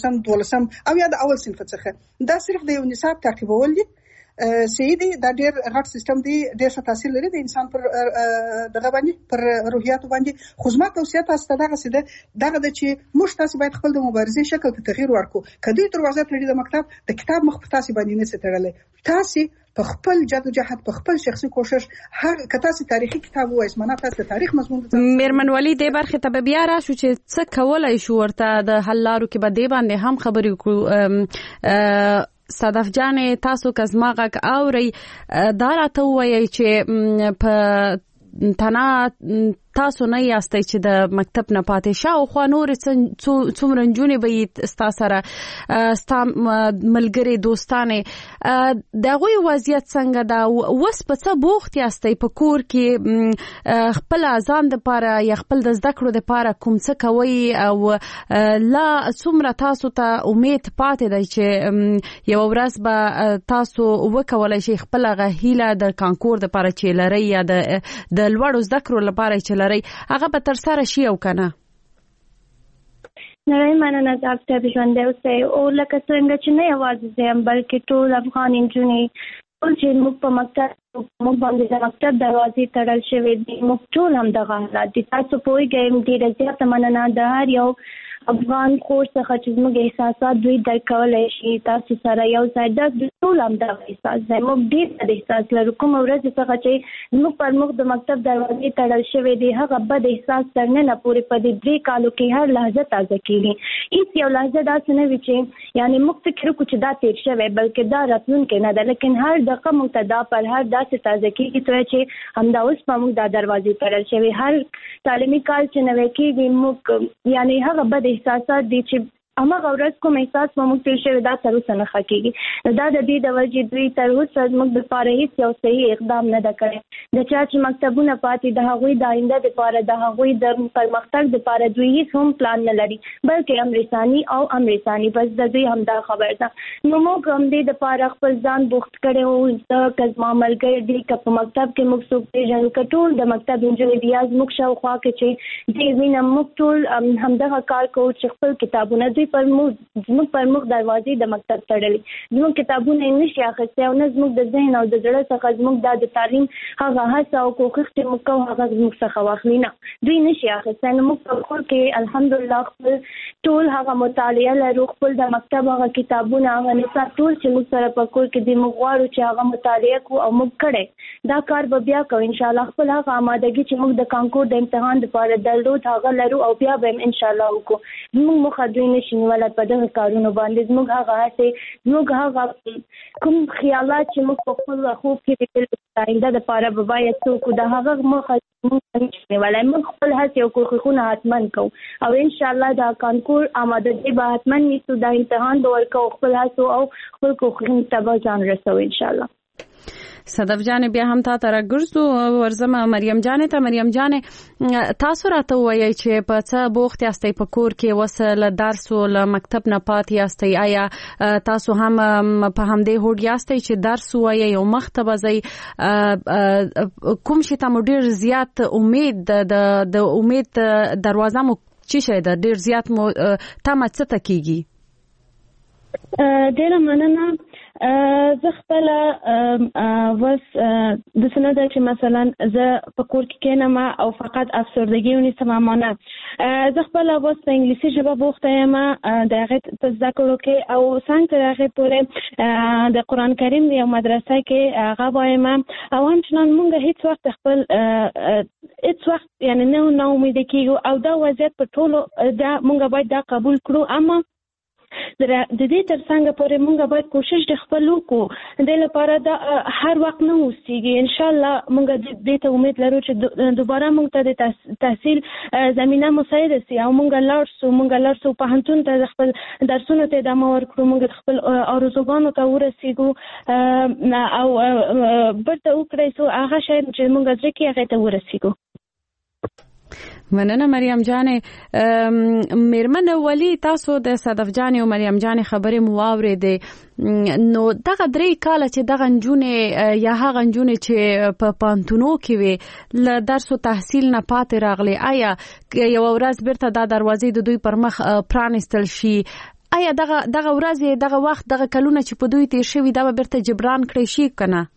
او یا د اول صنف څخه دا صرف د یو نصاب تعقیبول دي. سیدی دا ډیر غټ سیستم دی، ډیر څه تاثیر لري د انسان پر دغه باندې پر روحیاتو باندې. خو زما توصیه تاسو ته دغه سیده دغه د چې موږ تاسو باید خپل د مبارزې شکل ته تغییر ورکړو. کدی دروازه تړي د مکتب د کتاب مخ په تاسو باندې نه ستړلې، تاسو په خپل جدوجہد په خپل شخصي کوشش هر کتاسي تاریخي کتاب وایي اسمنه تاسو تاریخ مضمون میرمن ولی د برخه ته بیا را شو چې څه کولای شو ورته د حل لارو کې به دی باندې هم خبرې وکړو. صدف جان تاسو کزماغه اوري دا راته وایي چې په تنا تاسو نه یاستئ چې د مکتب نه پاتې شاو خو نور څومره نجونې به ستا سره ستا ملګری دوستانه دغه وضعیت څنګه دا وس په څه بوخت یاستئ په کور کې خپل ځان د پاره یا خپل د زده کړو د پاره کوم څه کوي او لا څومره تاسو ته امید پاتې دی چې یو ورځ به تاسو وکولای شئ خپل غهیله د کانکور د پاره چې لري یا د لوړو زده کړو لپاره چې هغه به تر سره شي او کنه نړۍ مننه تاسو ته ژوند اوسئ او لکه څنګه چې نه یوازې زم بلکې ټول افغان انجونې ټول چې موږ په مکتب باندې د مکتب دروازې تړل شوې دي موږ ټول هم دغه حالات دي. تاسو پوهیږئ ډېره زیاته مننه د هر یو افغان خور څخه چې موږ احساسات دوی درک کولای شي تاسو سره یو ځای د ټول هم د احساس زموږ ډېر د احساس لرو. کوم ورځ څخه چې موږ پر موږ د مکتب دروازې تړل شوې دي هغه بد احساس تر نه پورې په دې 3 کالو کې هر لحظه تازه کیږي. هیڅ یو لحظه داسې نه وي چې یعنی موږ فکر وکړو چې دا تیر شوی بلکې دا راتلونکی نه ده، لیکن هر دقیقه موږ ته دا پر هر داسې تازه کیږي چې همدا اوس په موږ د دروازې تړل شوې هر تعلیمي کال چې نوې کېږي موږ یعنی هغه بد احساسات دي چې هغه ورځ کوم احساس موږ تیر شوی دا تر اوسه نه ښکېږي. دا د دې د وجې دوی تر اوسه زموږ دپاره هېڅ یو صحیح اقدام نه ده کړی. د چا چې مکتبونه پاتې د هغوی د آینده دپاره د هغوی د پرمختګ دپاره دوی هېڅ هم پلان نه لري بلکې امرثاني او امرثاني بس د دوی همدا خبر ده. نو موږ هم دې دپاره خپل ځان بوخت کړی وو. زه که زما ملګري دي که په مکتب کې موږ څوک پېژنو که ټول د مکتب نجونې دي یا زموږ شاوخوا کې چې دې وینم موږ ټول همدغه کار کوو چې خپل کتابونه دوی زموږ پر مخ دروازې د مکتب تړلې زموږ کتابونه یې نشي اخیستی او نه زموږ د ذهن او د زړه څخه زموږ دا د تعلیم هغه هڅه او کوښښ چې موږ کوو هغه زموږ څخه واخلي نه دوی نشي اخیستی. نو موږ په کور کې الحمدلله خپل ټول هغه مطالعه لرو خپل د مکتب هغه کتابونه هغه نصاب ټول چې موږ سره په کور کې دي موږ غواړو چې هغه مطالعه کړو او موږ کړی دا کار به بیا کوو انشاءالله. خپل هغه آمادګي چې موږ د کانکور د امتحان دپاره درلود هغه لرو او بیا به هم انشاءالله وکړو. زموږ مخه دوی نشي نیولی په دغه کارونو باندې. زموږ هغه هڅې زموږ هغه کوم خیالات چې موږ په خپل خوب کې لیدل د آینده دپاره به باید څه وکړو د هغه مخه موږ نشي نیولی. موږ خپل هڅې او کوښښونه حتما کوو او انشاءالله دا کانکور آمادګي به حتما نیسو دا امتحان به ورکوو خپل هڅو او خپل کوښښونو ته به ځان رسوو انشاءالله. صدف جان بیا هم تا ته راګرځو ورځم مریم جان ته. مریم جان تاسو راته وایئ چې په څه بوخت یاستئ په کور کې اوس له درس او له مکتب نه پاتې یاستئ آیا تاسو هم په همدې هوډ یاستئ چې درس ووایئ او مخته به ځئ کوم شي ته مو ډېر زیات امید د امید دروازه مو چې شی ده ډېر زیات مو تمه څه ته کېږي؟ ډېره مننه. زه خپله وس د څه نه ده چې مثلا زه په کور کې کېنم او فقط افسردګي ونیسم اما نه زه خپله وس په انګلیسي ژبه بوخته یم د هغې په زده کړو کې او څنګ تر هغې پورې د قرآن کریم د یو مدرسه کې هغه وایم او همچنان مونږ هیڅ وخت خپل هیڅ وخت یعنې نه ناامیده کېږو او دا وضعیت په ټولو دا مونږ باید دا قبول کړو. اما د دې ترڅنګ پورې مونږ باید کوشش د خپل وکړو د لپاره دا هر وخت نه اوسېږي. انشاءالله مونږ دې ته امید لرو چې دوباره مونږ ته د تحصیل زمینه مساعده سي او مونږ لاړ سو پوهنتون ته د خپل درسونو ته ادامه ورکړو مونږ خپل آرزوګانو ته ورسېږو او برته وکړی سو هغه شی چې مونږ زړه کې هغې ته ورسېږو. مننه مریم جان. میرمن ولی تاسو د صدف جان او مریم جان خبرې مو واورېدې نو دغه 3 کاله چې دغه نجونې یا هغه نجونې چې په پانتونو کې وي له درس او تحصیل نه پاتې راغلي آیا یو ورځ بیرته دا دروازې د دوی پر مخ پرانستل شي آیا دغه ورځ دغه وخت دغه کلونه چې په دوی تیر شوي دا به بیرته جبران کړی شي کنه؟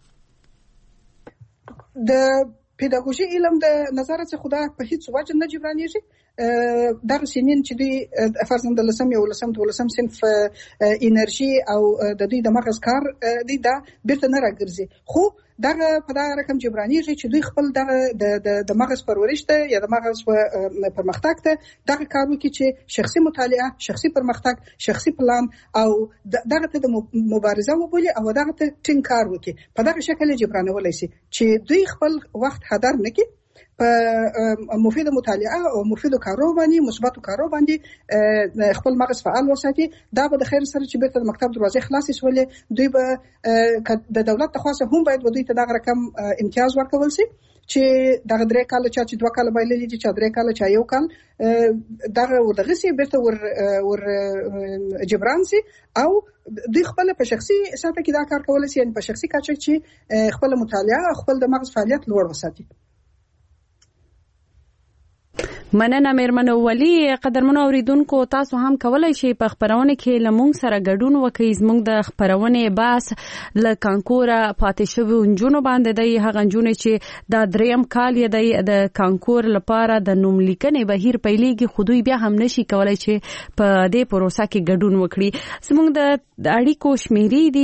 د پیداګوژي علم د نظر څخه خدا په هیڅ وجه نه جبرانېږي. دغه سنین چې دوی فرضاً د 11 صنف انرژي او د دوی د مغز کار دی دا بیرته نه راګرځي خو دغه په دغه رقم جبرانېږي چې دوی خپل دغه د مغز پرورش ته یا د مغز پرمختګ ته دغه کار وکړي چې شخصي مطالعه شخصي پرمختګ شخصي پلان او دغه ته د مبارزه وبولي او دغه ته ټینګ کار وکړي په دغه شکل جبرانولی شي چې دوی خپل وخت هدر نه کړي په مفید مطالعه او مفید کارو باندې مثبت کارو باندې خپل مغز فعال وساتي. دا به د خیر سره چې بیرته د مکتب دروازې خلاصې شولې دوی به د دولت تخواصه هم باید دوی ته دغه رقم امتیاز ورکول شي چې دغه 3 کاله چې 2 کاله بایللي دي چې 3 کاله چې 1 کال دغه ودغه سي بیرته ور جبران سي او دوی خپل په شخصي ساته کې دا کار کولای شي په شخصي کچه چې خپل مطالعه خپل د مغز فعالیت لوړ وساتي. مننه میرمن ولی. قدرمنو اوریدونکو تاسو هم کولای شئ په خبرونه کې لمونږ سره ګډون وکړئ. زموږ د خبرونه باس ل کانکور پاتې شوی نجونو باندې دی هغه نجونې چې د 3م کال یې د کانکور لپاره د نوم لیکنې بهیر پیلېږي خو دوی بیا هم نشي کولای چې په دې پروسه کې ګډون وکړي. زموږ د اړیکو شمیرې دي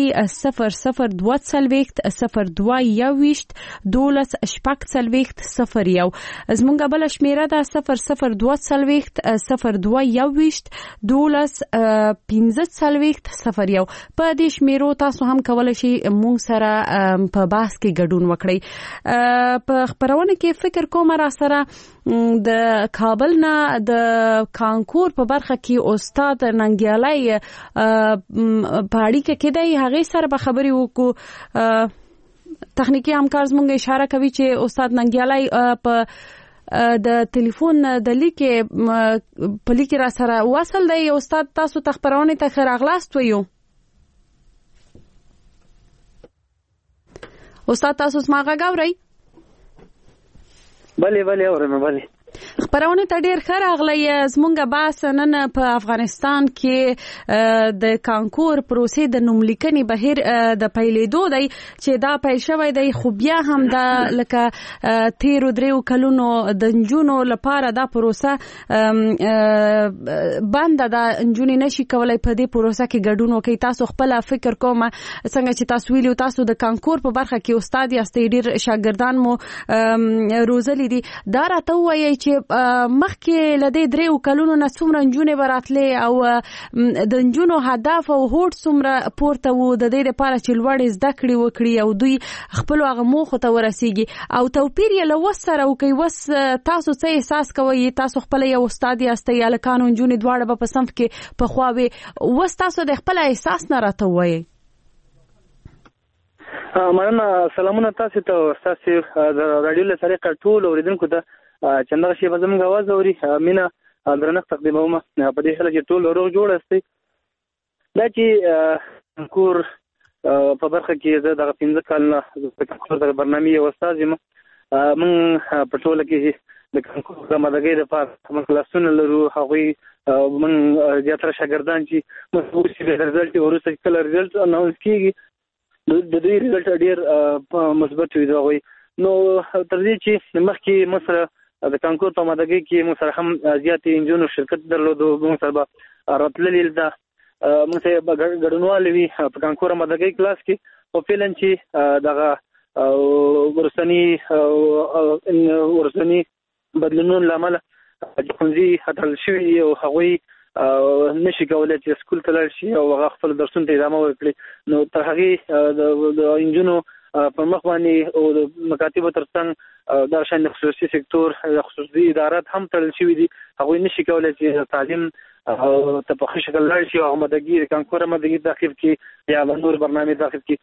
002 021 12 شپږ 001. زموږ بل شمیره ده 0022 0221 12 په دې شمیرو تاسو هم کولای شئ مونږ سره په بحث کې ګډون وکړئ. په خبرونه کې فکر کوم را سره د کابل نه د کانکور په برخه کې استاد ننګیالي په اړیکه کې دی، هغه سره به خبري وکړو. تخنیکی همکار زموږ اشاره کوي چې استاد ننګیالي په د ټلیفون د لیکه په لیکه را سره وصل دی. استاد تاسو خبرونه ته خیر اغلاست ویو. استاد تاسو سماغه غوړی؟ بله اورم. بله خبرونه ته ډیر ښه راغلی. زمونږ بحث نن په افغانستان کې د کانکور پروسې د نوملیکنې بهیر د پیلېدو دی چې دا پیل شوی دی، خو بیا هم دا لکه 13 کلونو د نجونو لپاره دا پروسه بند ده. نجونې نشي کولای په دې پروسه کې ګډون وکړي. تاسو خپل فکر کوم څنګه چې تاسو ویلو تاسو د کانکور په برخه کې استاد یاستئ، ډیر شاګردان مو روزلي دي. دا راته وایي چې مخکې لدې 3 کلونو نه څومره نجونې براتلې او د نجونو هدف او هوډ څومره پورته وو د دې لپاره چې لوړې زده کړې وکړي او دوی خپل هغه موخو ته ورسیږي. او توپیر یې له وس سره وکړي. وس تاسو څه احساس کوئ؟ تاسو خپل یو استاد یاستئ، الکانو نجونې دواړه په صنف کې په خواوي. وس تاسو د خپل احساس نه راته وایي. مننه. سلامونه تاسو ته او تاسو د رادیو له طریقه ټول اوریدونکو ته چندغه شی به زموږ आवाज اوري. مینا درنښت تقدیموم په دې حال کې ټول روغ جوړ استي. دا چې کور په برخه کې زه د 15 کال نه د برنامې استاد یم. من په ټوله کې د کانکور د مدګۍ د پاره موږ کلاسونه لرو. هغه من زیاتره شاګردان چې مسؤل شي د رزلټ ورسره کله رزلټ اناونس کیږي د دې رزلټ ډیر مثبت وي. دا وي نو تر دې چې مخکې مصر د کانکور په مدګۍ کې موږ سره هم زیاتې انجونو شرکت درلودو. موږ سره راتللی ده، موږ سره ګډونوال وي په کانکور مدګۍ کلاس کې. او فعلا چې دغه ورسنی بدلونونو لامل ښوونځي هټل شوي او هغوی نشي کولای چې سکول ته لاړ شي او هغه خپل درسونه ته ادامه ورکړي. نو تر هغې د انجونو په مخ باندې او د مکاتبو ترڅنګ دا شان خصوصي سکتور خصوصي ادارات هم تړل شوي دي. هغوی نشي کولای چې تعلیم ته په ښه شکل لاړ شي او مدګي کانکور مدګي داخل کې یا نور برنامې داخل کې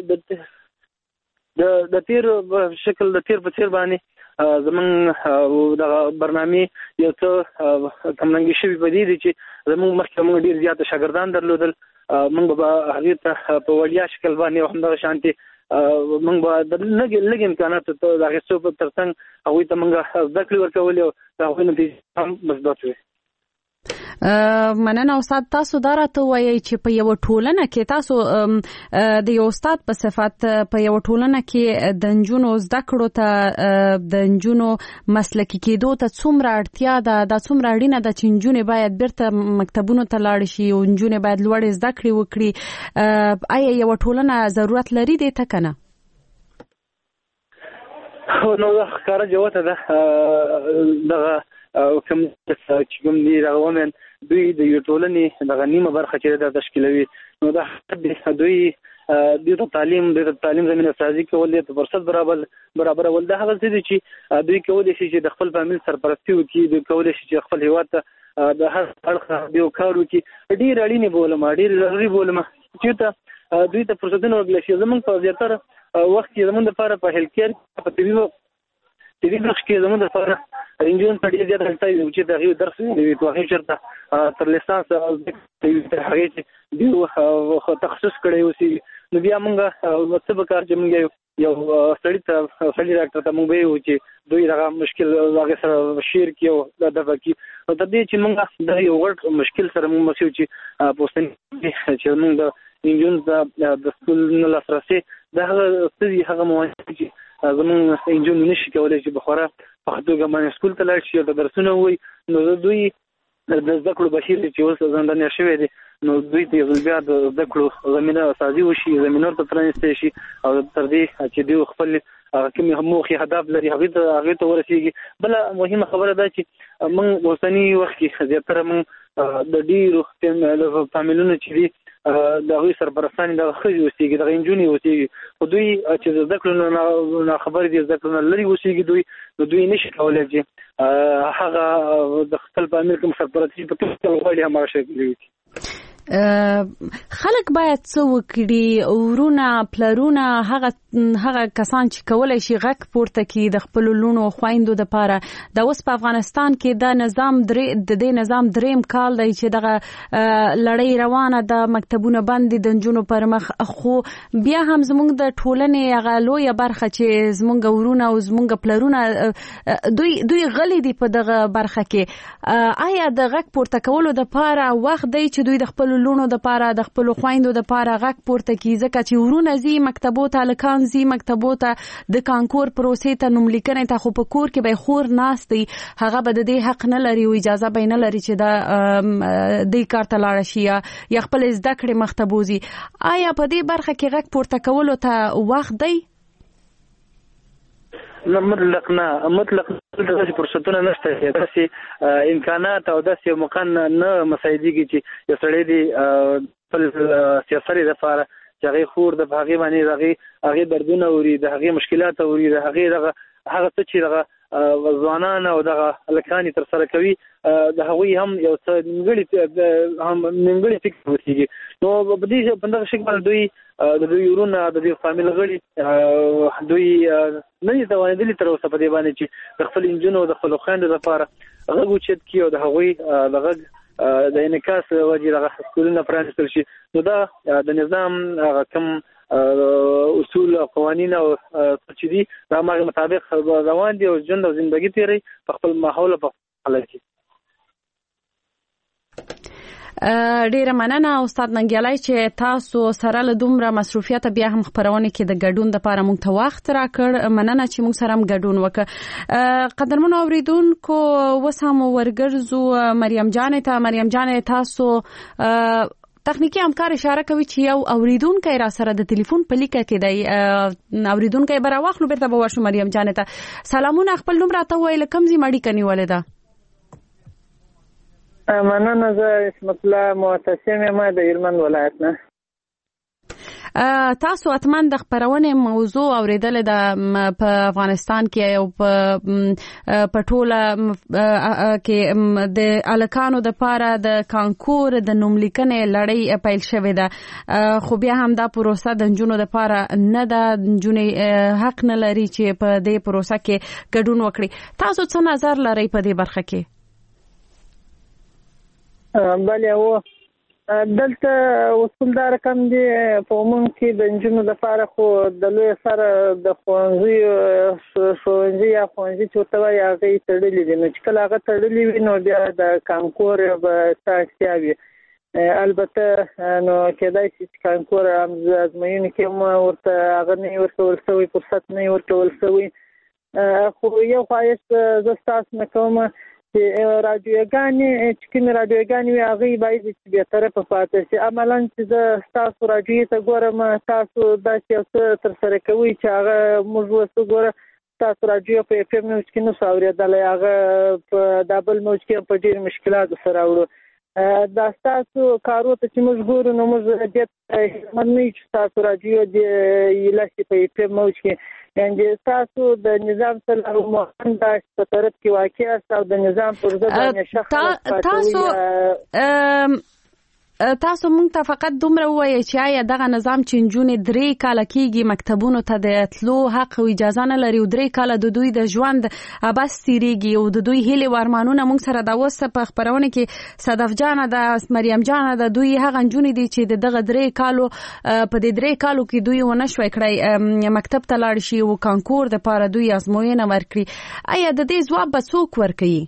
د تیر شکل د تیر په تیر باندې زمون د برنامې یو څه کمنګي شوی په دې چې زمون مخکې موږ ډیر زیات شاګردان درلودل. موږ به هغه ته په وړیا شکل باندې هم د شانتي موږ به د لږ امکانات ته د هغه په ترڅنګ هغه ته موږ ذکر ورکول او هغه نتیجه هم مثبت وي. مننه استاد. تاسو دا راته وایي چې په یو ټولنه کې تاسو د یو استاد په صفت په یو ټولنه کې د نجونو زده کړو ته د نجونو مسلکي کېدو ته څومره اړتیا ده، دا څومره اړینه ده چې نجونې باید بیرته مکتبونو ته لاړ شي او نجونې باید لوړې زده کړې وکړي. آیا یو ټولنه ضرورت لري دې ته کنه؟ نو ښکاره جواب ده دغه کوم چې کوم دي راغومن دوی د یو ټولنې د غنیمه برخه چې د تشکیلوي. نو دا دوی د تعلیم زمينه سازي کول دي، فرصت برابر ول دا هغه څه دي چې دوی کولای شي چې د خپل فامیل سرپرستی وکړي، دوی کولای شي چې خپل هیواد ته د هر اړخ دیو کار وکړي. ډیر اړینه بولم، ډیر ضروري بولم چې ته دوی ته فرصتونه ورکړي شي. زمونږ په زیاتره وخت کې زمونږ لپاره په هیلث کیر په طبي برخه کې زمونږ لپاره انجن په ډیر زیات حالت دی چې دغه درس دی په هغه چرته تر لیسانس تر هغه چې دیو تخصص کړی اوسې. نو بیا موږ څه به کار چې موږ یو سړی ډاکټر ته موږ وایو چې دوی دغه مشکل هغه سره شیر کیو د دغه کې او د دې چې موږ د یو غټ مشکل سره موږ مسیو چې پوسټن چې موږ د انجن د سکول نه لاسرسي دغه ستدي هغه مواد چې زمون انجن نشي کولای چې بخوره په خطوګه باندې سکول ته لاړ شي او درسونه وي. نو دوی د زده کړو بهیر چې اوس ځندنه شوی دي نو دوی د بیا د زده کړو زمينه سازي وشي زمينه ته پرانستې شي او تر دې چې دوی خپل کوم موخي هدف لري هغه ته ورسیږي بل مهمه خبره ده چې موږ اوسنی وخت کې زیاتره موږ د ډیرو فامیلونو چې دي د هغوی سرپرستان د ښځې اوسېږي د نجونې اوسېږي خو دوی چې زده کړو نه خبرې دي زده کړو نه لرې اوسېږي دوی نشي کولی چې هغه د خپل فامیل کوم سرپرست په ټول غواړي هماغه شی کوي. خلک باید څه وکړي ورونه پلرونه هغه کسان چې کولای شي غږ پورته کړي د خپل لونو او خويندو لپاره د اوس په افغانستان کې د نظام د نظام دریم کال دی چې دغه لړۍ روانه د مکتبونه بند د جنونو پر مخ خو بیا هم زموږ د ټولنې هغه لویه برخه چې زموږ ورونه او زموږ پلرونه دوی غلي دي په دغه برخه کې آیا د غږ پورته کولو لپاره وخت دی چې دوی د خپل لونو د پاره د خپل خويندو د پاره غږ پورته کی ځکه چې ورونه زی مکتبو ته لکان زی مکتبو ته د کانکور پروسې ته نوم لیکنه ته خو په کور کې به خور ناستي هغه به د دې حق نه لري او اجازه به نه لري چې دا د کار ته لاړ شي یا خپل زده کړې مکتبوزي آیا په دې برخه کې غږ پورته کولو ته وخت دی؟ مطلق داسې فرصتونه نشته داسې امکانات او داسې مکان نه مساعدېږي چې یو سړی دی خپل سیاسري دپاره چې هغې خور د هغې باندې هغې دردونه اوري د هغې مشکلات اوري د هغې هغه څه چې دغه ځوانان او دغه هلکان تر سره کوي د هغوی هم یو څه نیمګړي فکر اوسېږي نو په دغه شکل دوی د دوی ورونه د دوی فامیل غړي دوی نه دي توانېدلي تر اوسه په دې باندې چې د خپل نجونو د خپلو خویندو لپاره غږ اوچت کړي او د هغوی د غږ د انعکاس وجې دغه سکولونه پرانیستل شي نو دا د نظام هغه کوم اصول او قوانین او چې دي د هغه مطابق روان دي او ژوند او زندگی تیری په خپل ماحول په حالت کې. ډیره مننه استاد ننګیالای چې تاسو سره له دومره مصروفیت بیا هم خبرونه کې د ګډون لپاره مونږ ته وخت راکړ مننه چې مونږ سره هم ګډون وکړ. قدرمن اوریدونکو وسم ورګرزو مریم جان تاسو تخنیکی همکار اشاره کوي چې یو اوریدونکو را سره د ټلیفون په لیکه کې دی اوریدونکو به راوخلو بیرته به واشو مریم جان ته سلامونه خپل نوم راته وایي لکم زی ماړی کني ولدا مننه زه اسمت الله معتصم یم د هلمند ولایت نه تاسو اتمن د خبرونه موضوع اوریدل د په افغانستان کې او په ټوله کې د الکانو د پاره د کانکور د نوم لیکنې لړۍ پیل شوې ده خو بیا هم دا پروسه د جنونو د پاره نه د جنونو حق نه لري چې په دې پروسه کې ګډون وکړي تاسو څه نظر لرئ په دې برخه کې؟ بله و دلته اصول دا رقم دي په عموم کې د نجونو لپاره خو د لوی سره د ښوونځي یا ښوونځي چې ورته وایي هغې تړلي دي نو چې کله هغه تړلي وي نو بیا د کانکور به څه اړتیا وي البته نو کېدای شي چې کانکور ازموینې کې هم ورته هغه نه ورکول شوی فرصت نه ورکول شوی خو یو خواهش زه ستاسو نه کوم چې راډیوګانې چې کومې راډیوګانې وي هغې باید چې بېطرفه پاتې شي عملاً چې زه ستاسو راډیو ته ګورم تاسو داسې یو څه ترسره کوئ چې هغه موږ اوس وګوره ستاسو راډیو په اف ام موج کې نه شو اورېدلی هغه په دا بل موج کې په ډېر مشکلاتو سره اورو دا ستاسو کارو ته چې موږ ګورو نو موږ ډېر هیلمن نه یو چې ستاسو راډیو د لاسې په اف ام موج کې یعنی تاسو د نظام سره مهمه په طرف کې واقع است او د نظام پر ضد باندې شخص تاسو مونږ ته فقط دومره وایي چې آیا دغه نظام چې نجونې 3 کاله کېږي مکتبونو ته د تلو حق او اجازه نه لري او 3 کاله د دوی د ژوند بس تیریږي او د دوی هیلې او ارمانونه مونږ سره د وسه په خبرونه کې صدف جان د مریم جان د دوی هغه نجونې دي چې دغه 3 کالو په دې 3 کالو کې دوی ونه شوي کړی مکتب ته لاړ شي او کانکور د پاره دوی ازموینه ورکړي آیا د دې ځواب به څوک ورکړي؟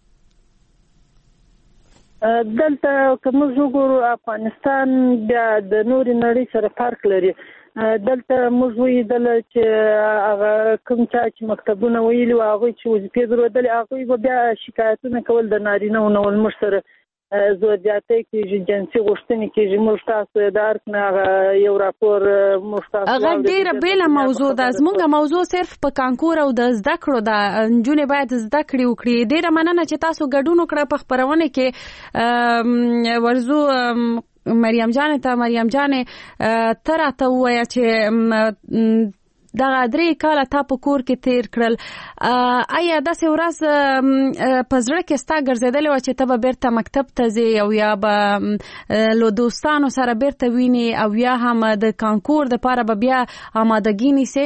دلته که موږ وګورو افغانستان بیا د نورې نړۍ سره فرق لري دلته موږ ولیدل چې هغه کوم چا چې مکتبونه ویلي وو هغوی چې وظیفې درلودلې هغوی به بیا شکایتونه کول د نارینهو نه ول موږ سره زوجاتي کېږي جنسي غوښتنې کېږي موږ تاسو درک نه یو راپور موږ تاسو هغه ډېره بیله موضوع ده زموږ موضوع صرف په کانکور او د زده کړو ده نجونې باید زده کړې وکړي ډېره مننه چې تاسو ګډون وکړه په خپرونه کې ورزو مریم جانې ته راته ووایه چې دغه 3 کاله تا په کور کې تیر کړل آیا داسې ورځ په زړه کې ستا ګرځېدلې وه چې ته به بیرته مکتب ته ځې او یا به له دوستانو سره بیرته وینې او یا هم د کانکور دپاره به بیا آمادګي نیسې؟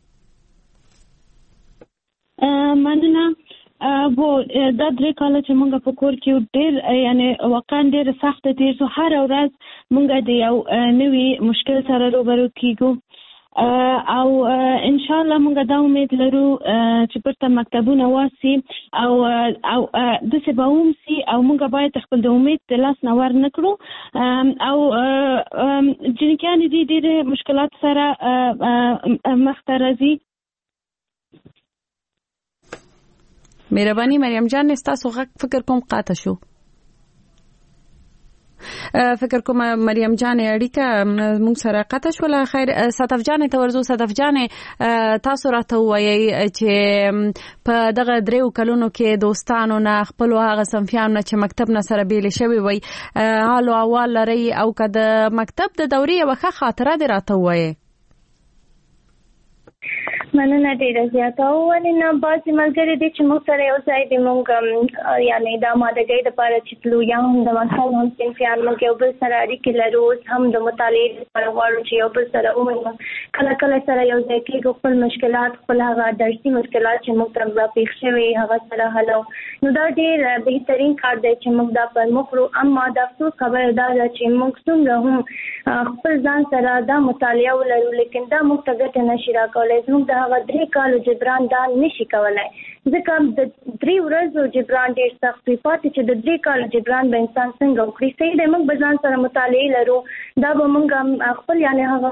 مننه دا 3 کاله چې موږ په کور کې ډېر یعنی واقعا ډېر سخت تیر شو هر ورځ موږ د یو نوي مشکل سره روبرو کیږو او ان شاء الله موږ دا امید لرو چې پرته مکتبونه واسي او د سباوم سي او موږ باید خپل د امید د لاس نور نکړو او جنکان دي ډېر مشکلات سره مخ ته راځي. مهرباني مریم جان تاسو فکر کوم قاطع شو فکر کوم مریم جان اړیکه موږ سره قطع شوله. خیر صدف جان ته ورزو. صدف جان تاسو راته وایي چې په دغه 3 کلونو کې دوستانو نه خپل هغه صنفیانو نه چې مکتب نه سره بیل شوی وي حال او احوال لري او که د مکتب د دورې یوه ښه خاطره دې راته ووایي. مننه ډیره زیاته او ولې نه بعضې ملګري دي چې موږ سره یو ځای دي موږ یعنې د آمادګۍ دپاره چې تلو یا هم د مکتب هم صنفیان موږ یو بل سره اړیکې لرو اوس هم د مطالعې لپاره غواړو چې یو بل سره ووینو کله کله سره یو ځای کېږو خپل مشکلات خپل هغه درسي مشکلات چې موږ ته راپېښ شوي هغه سره حلو نو دا ډېر بهترین کار دی چې موږ دا پرمخ وړو. اما د افسوس خبره دا ده چې موږ څومره هم خپل ځان سره دا مطالعه ولرو لیکن دا موږ ته ګټه نشي راکولی زموږ د هغه 3 کالو جبران دا نشي کولای ځکه د 3 ورځو جبران ډېر سخت وي پاتې چې د 3 کالو جبران به انسان څنګه وکړي. صحیح دی موږ به ځان سره مطالعه لرو دا به موږ خپل یعنې هغه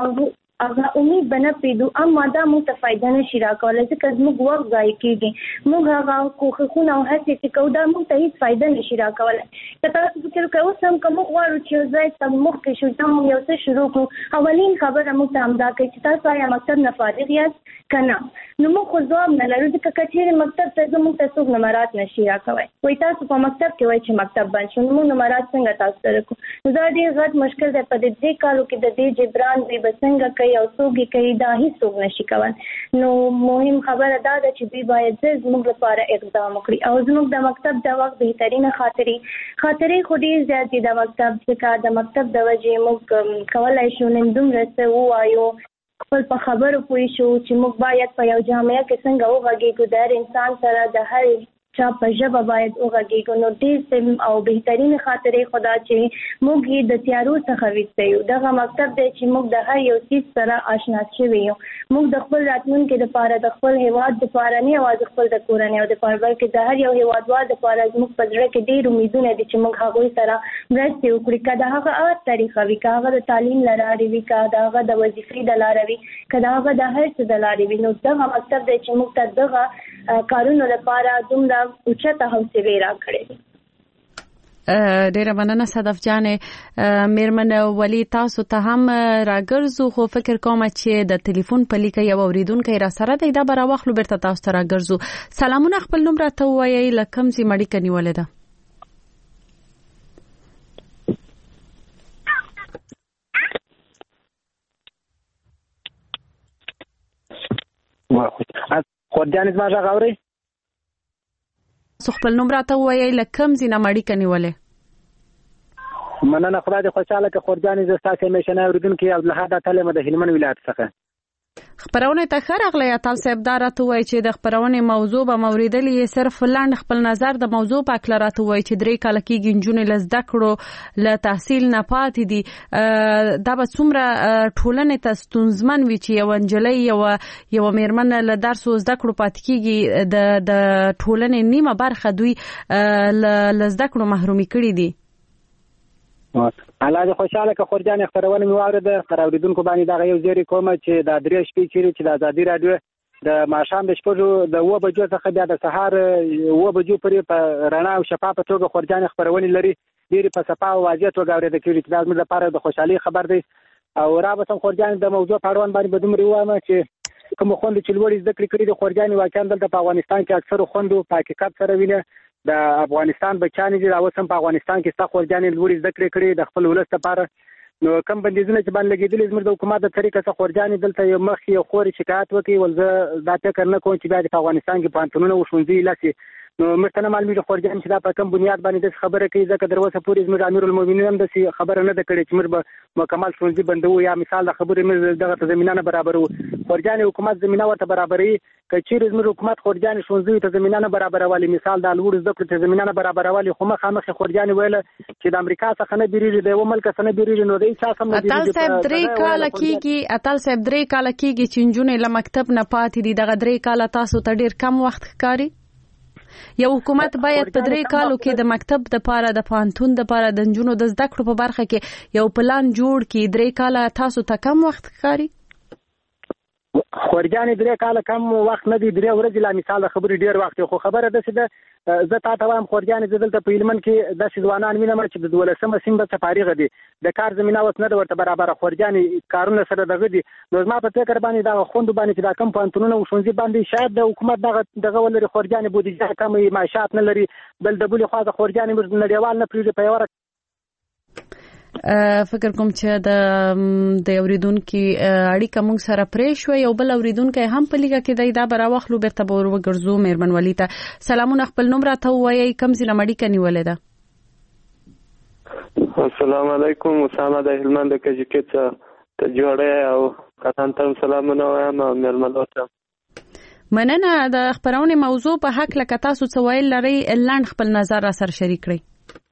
امید بنه پیدو اما دا موږ ته فایده نشي راکولی ځکه زموږ وخت ضایع کېږي موږ هغه کوښښونه او هڅې چې کوو دا موږ ته هېڅ فایده نشي راکولی. که تاسو فکر کوئ اوس هم که موږ غواړو چې یو ځای ته مخکې شو دا موږ یو څه شروع کړو اولین خبره موږ ته همدا کوي چې تاسو آیا مکتب نه فارغ یاست که نه نو موږ خو ځواب نه لرو ځکه که چېرې مکتب ته ځو موږ ته څوک نمرات نشي راکوی وایي تاسو په مکتب کې وایي چې مکتب بند شو نو موږ نمرات څنګه تاسو ته درکړو نو دا ډېر غټ مشکل دی په دې 3 کالو کې د دې جبران دوی به څنګه کوي او څوک یې کوي دا هیڅوک نشي کولی. نو مهم خبره دا ده چې دوی باید زموږ لپاره اقدام وکړي او زموږ د مکتب د وخت بهترینه خاطرې خو ډېر زیات دي د مکتب ځکه د مکتب د وجې موږ کولی شو نن دومره څه ووایو خپل په خبرو پوه شو چې موږ باید په یو جامعه کې څنګه وغږېږو د هر انسان سره د هر چا په ژبه باید وغږېږو نو ډېر او بهترینې خاطرې خو دا چې موږ یې د تیارو څخه ویسته یو دغه مکتب دی چې موږ د هر یو څیز سره اشنا شوي یو موږ د خپل راتلونکي دپاره د خپل هېواد دپاره نه یوازې خپل د کورنیو دپاره بلکې د هر یو هېوادوال دپاره زموږ په زړه کې ډېر امیدونه دي چې موږ هغوی سره مرستې وکړي که د هغه هر طریقه وي که هغه د تعلیم له لارې وي که د هغه د وظیفې د لارې وي که د هغه د هر څه د لارې وي نو دغه مکتب دی چې موږ ته دغه کارونو لپاره دومره اوچته حوصلې راکړې دي. ډیره مننه صدف جانې. میرمن ولی تاسو ته هم راګرځو خو فکر کوم چې د ټلیفون په لیکه یو اوریدونکی را سره دی دا به راوخلو بیرته تاسو ته راګرځو. سلامونه خپل نوم راته ووایئ له کوم ځای اړیکه نیولې ده؟ خورجانې زما غږ اورئ؟ تاسو خپل نوم راته ووایئ له کوم ځای نه اړیکه نیولې؟ مننه خدای دې خوشحاله کړي خورجانې زه ستاسې همیشنی اورېدونکی عبدالحد اتل یم د هلمند ولایت څخه. خپرونې ته ښه راغلی اتل صاحب دا راته ووایي چې د خپرونې موضوع به مو اورېدلې یې صرف لنډ خپل نظر د موضوع په هکله راته ووایي چې 3 کاله کېږي نجونې له زده کړو له تحصیل نه پاتې دي دا به څومره ټولنې ته ستونزمن وي چې یوه نجلۍ یوه مېرمن له درسو زده کړو پاتې کېږي د ټولنې نیمه برخه دوی له زده کړو محرومي کړي دي. الله دې خوشحاله کړه خورجانې خپرونه مې واورېده پر اورېدونکو باندې دغه یو زیری کومه چې دا 3 شپې چیرې چې د ازادي راډیو د ماښام د 7 بجو څخه بیا د سهار 7 بجو پورې په رڼا او شفافه توګه خورجانې خپرونې لري ډېر په صفا او واضح توګه اورېدل کېږي چې دا زموږ لپاره د خوشحالۍ خبر دی. او رابطه خورجان د موضوع په اړوند باندې به دومره ووایم چې کوم خوند چې لوړ زده کړې کړې د خورجان واقعا دلته په افغانستان کې اکثر خوندو په حقیقت سره ویني د افغانستان بچیان دي او هم په افغانستان کې ستا خورجان لوړ زده کړې کړې د خپل ولس لپاره. نو کم بندیزونه چې باندې لګېدلې زموږ د حکومت د طریقه څخه خورجانې دلته یو مخ یو خوري شکایت وکړي ول زه دا فکر نه کوم چې بیا په افغانستان کې پوهنتونونه او ښوونځي لاسي. نو موږ ته نه معلومیږي خورجان چې دا په کوم بنیاد باندې داسې خبره کوي ځکه تر اوسه پورې زموږ امیرالمؤمنین هم داسې خبره نه ده کړې چې موږ به مکمل ښوونځي بندوو یا مثال د خبرې موږ دغه ته زمینه نه برابروو. خورجانې حکومت زمینه ورته برابروي که چیرې زموږ حکومت خورجانې ښوونځیو ته زمینه نه برابرولي مثال د لوړو زده کړو ته زمینه نه برابرولي خو مخامخ خورجانې ویله چې د امریکا څخه نه بیریږي د یو ملک څخه نه بیریږي نو د هیڅ څه هم نه بیریږي. اتل صاحب 3 کاله کېږي چې نجونې له مکتب نه پاتې دي. دغه 3 کاله تاسو ته ډېر کم وخت ښکاري؟ یو حکومت باید په 3 کالو کې د مکتب د پاره د پوهنتون د پاره د نجونو د زده کړو په برخه کې یو پلان جوړ کړي. 3 کاله تاسو ته کم وخت ښکاري؟ خورجانې 3 کاله کم وخت نه دی. 3 ورځې لا مثال خبرې ډېر وخت خو خبره داسې ده زه تا ته وایم خورجانې زه دلته په هلمند کې داسې ځوانان وینم چې د 12مه سیم به فارغه دي د کار زمینه اوس نه ده ورته برابره. خورجانې کارونه سره دغه دي. نو زما په فکر باندې دغه خوندو باندې چې دا کم پوهنتونونه او ښوونځي باندې شاید د حکومت دغه ولري خورجانې بودیجه کمې معاشات نه لري بل د بلې خوا د خورجانې موږ نړیوال نه پرېږدي په یوه فکر کوم چې د اوریدونکو اړیکه موږ سره پرې شو. یو بل اوریدونکو هم په لیګه کې دا براوخلو بیرته به ورګرځو. مهربان ولی ته سلامونه خپل نوم راته وایي کوم ځای اړیکه نیولې ده؟ السلام علیکم اسامه د هلمند کجکیت ته جوړه او کتانتم سلامونه وایم مهربان ته مننه. د خبرونه موضوع په حق لکه تاسو څه ویل لري لاند خپل نظر را سره شریک کړئ.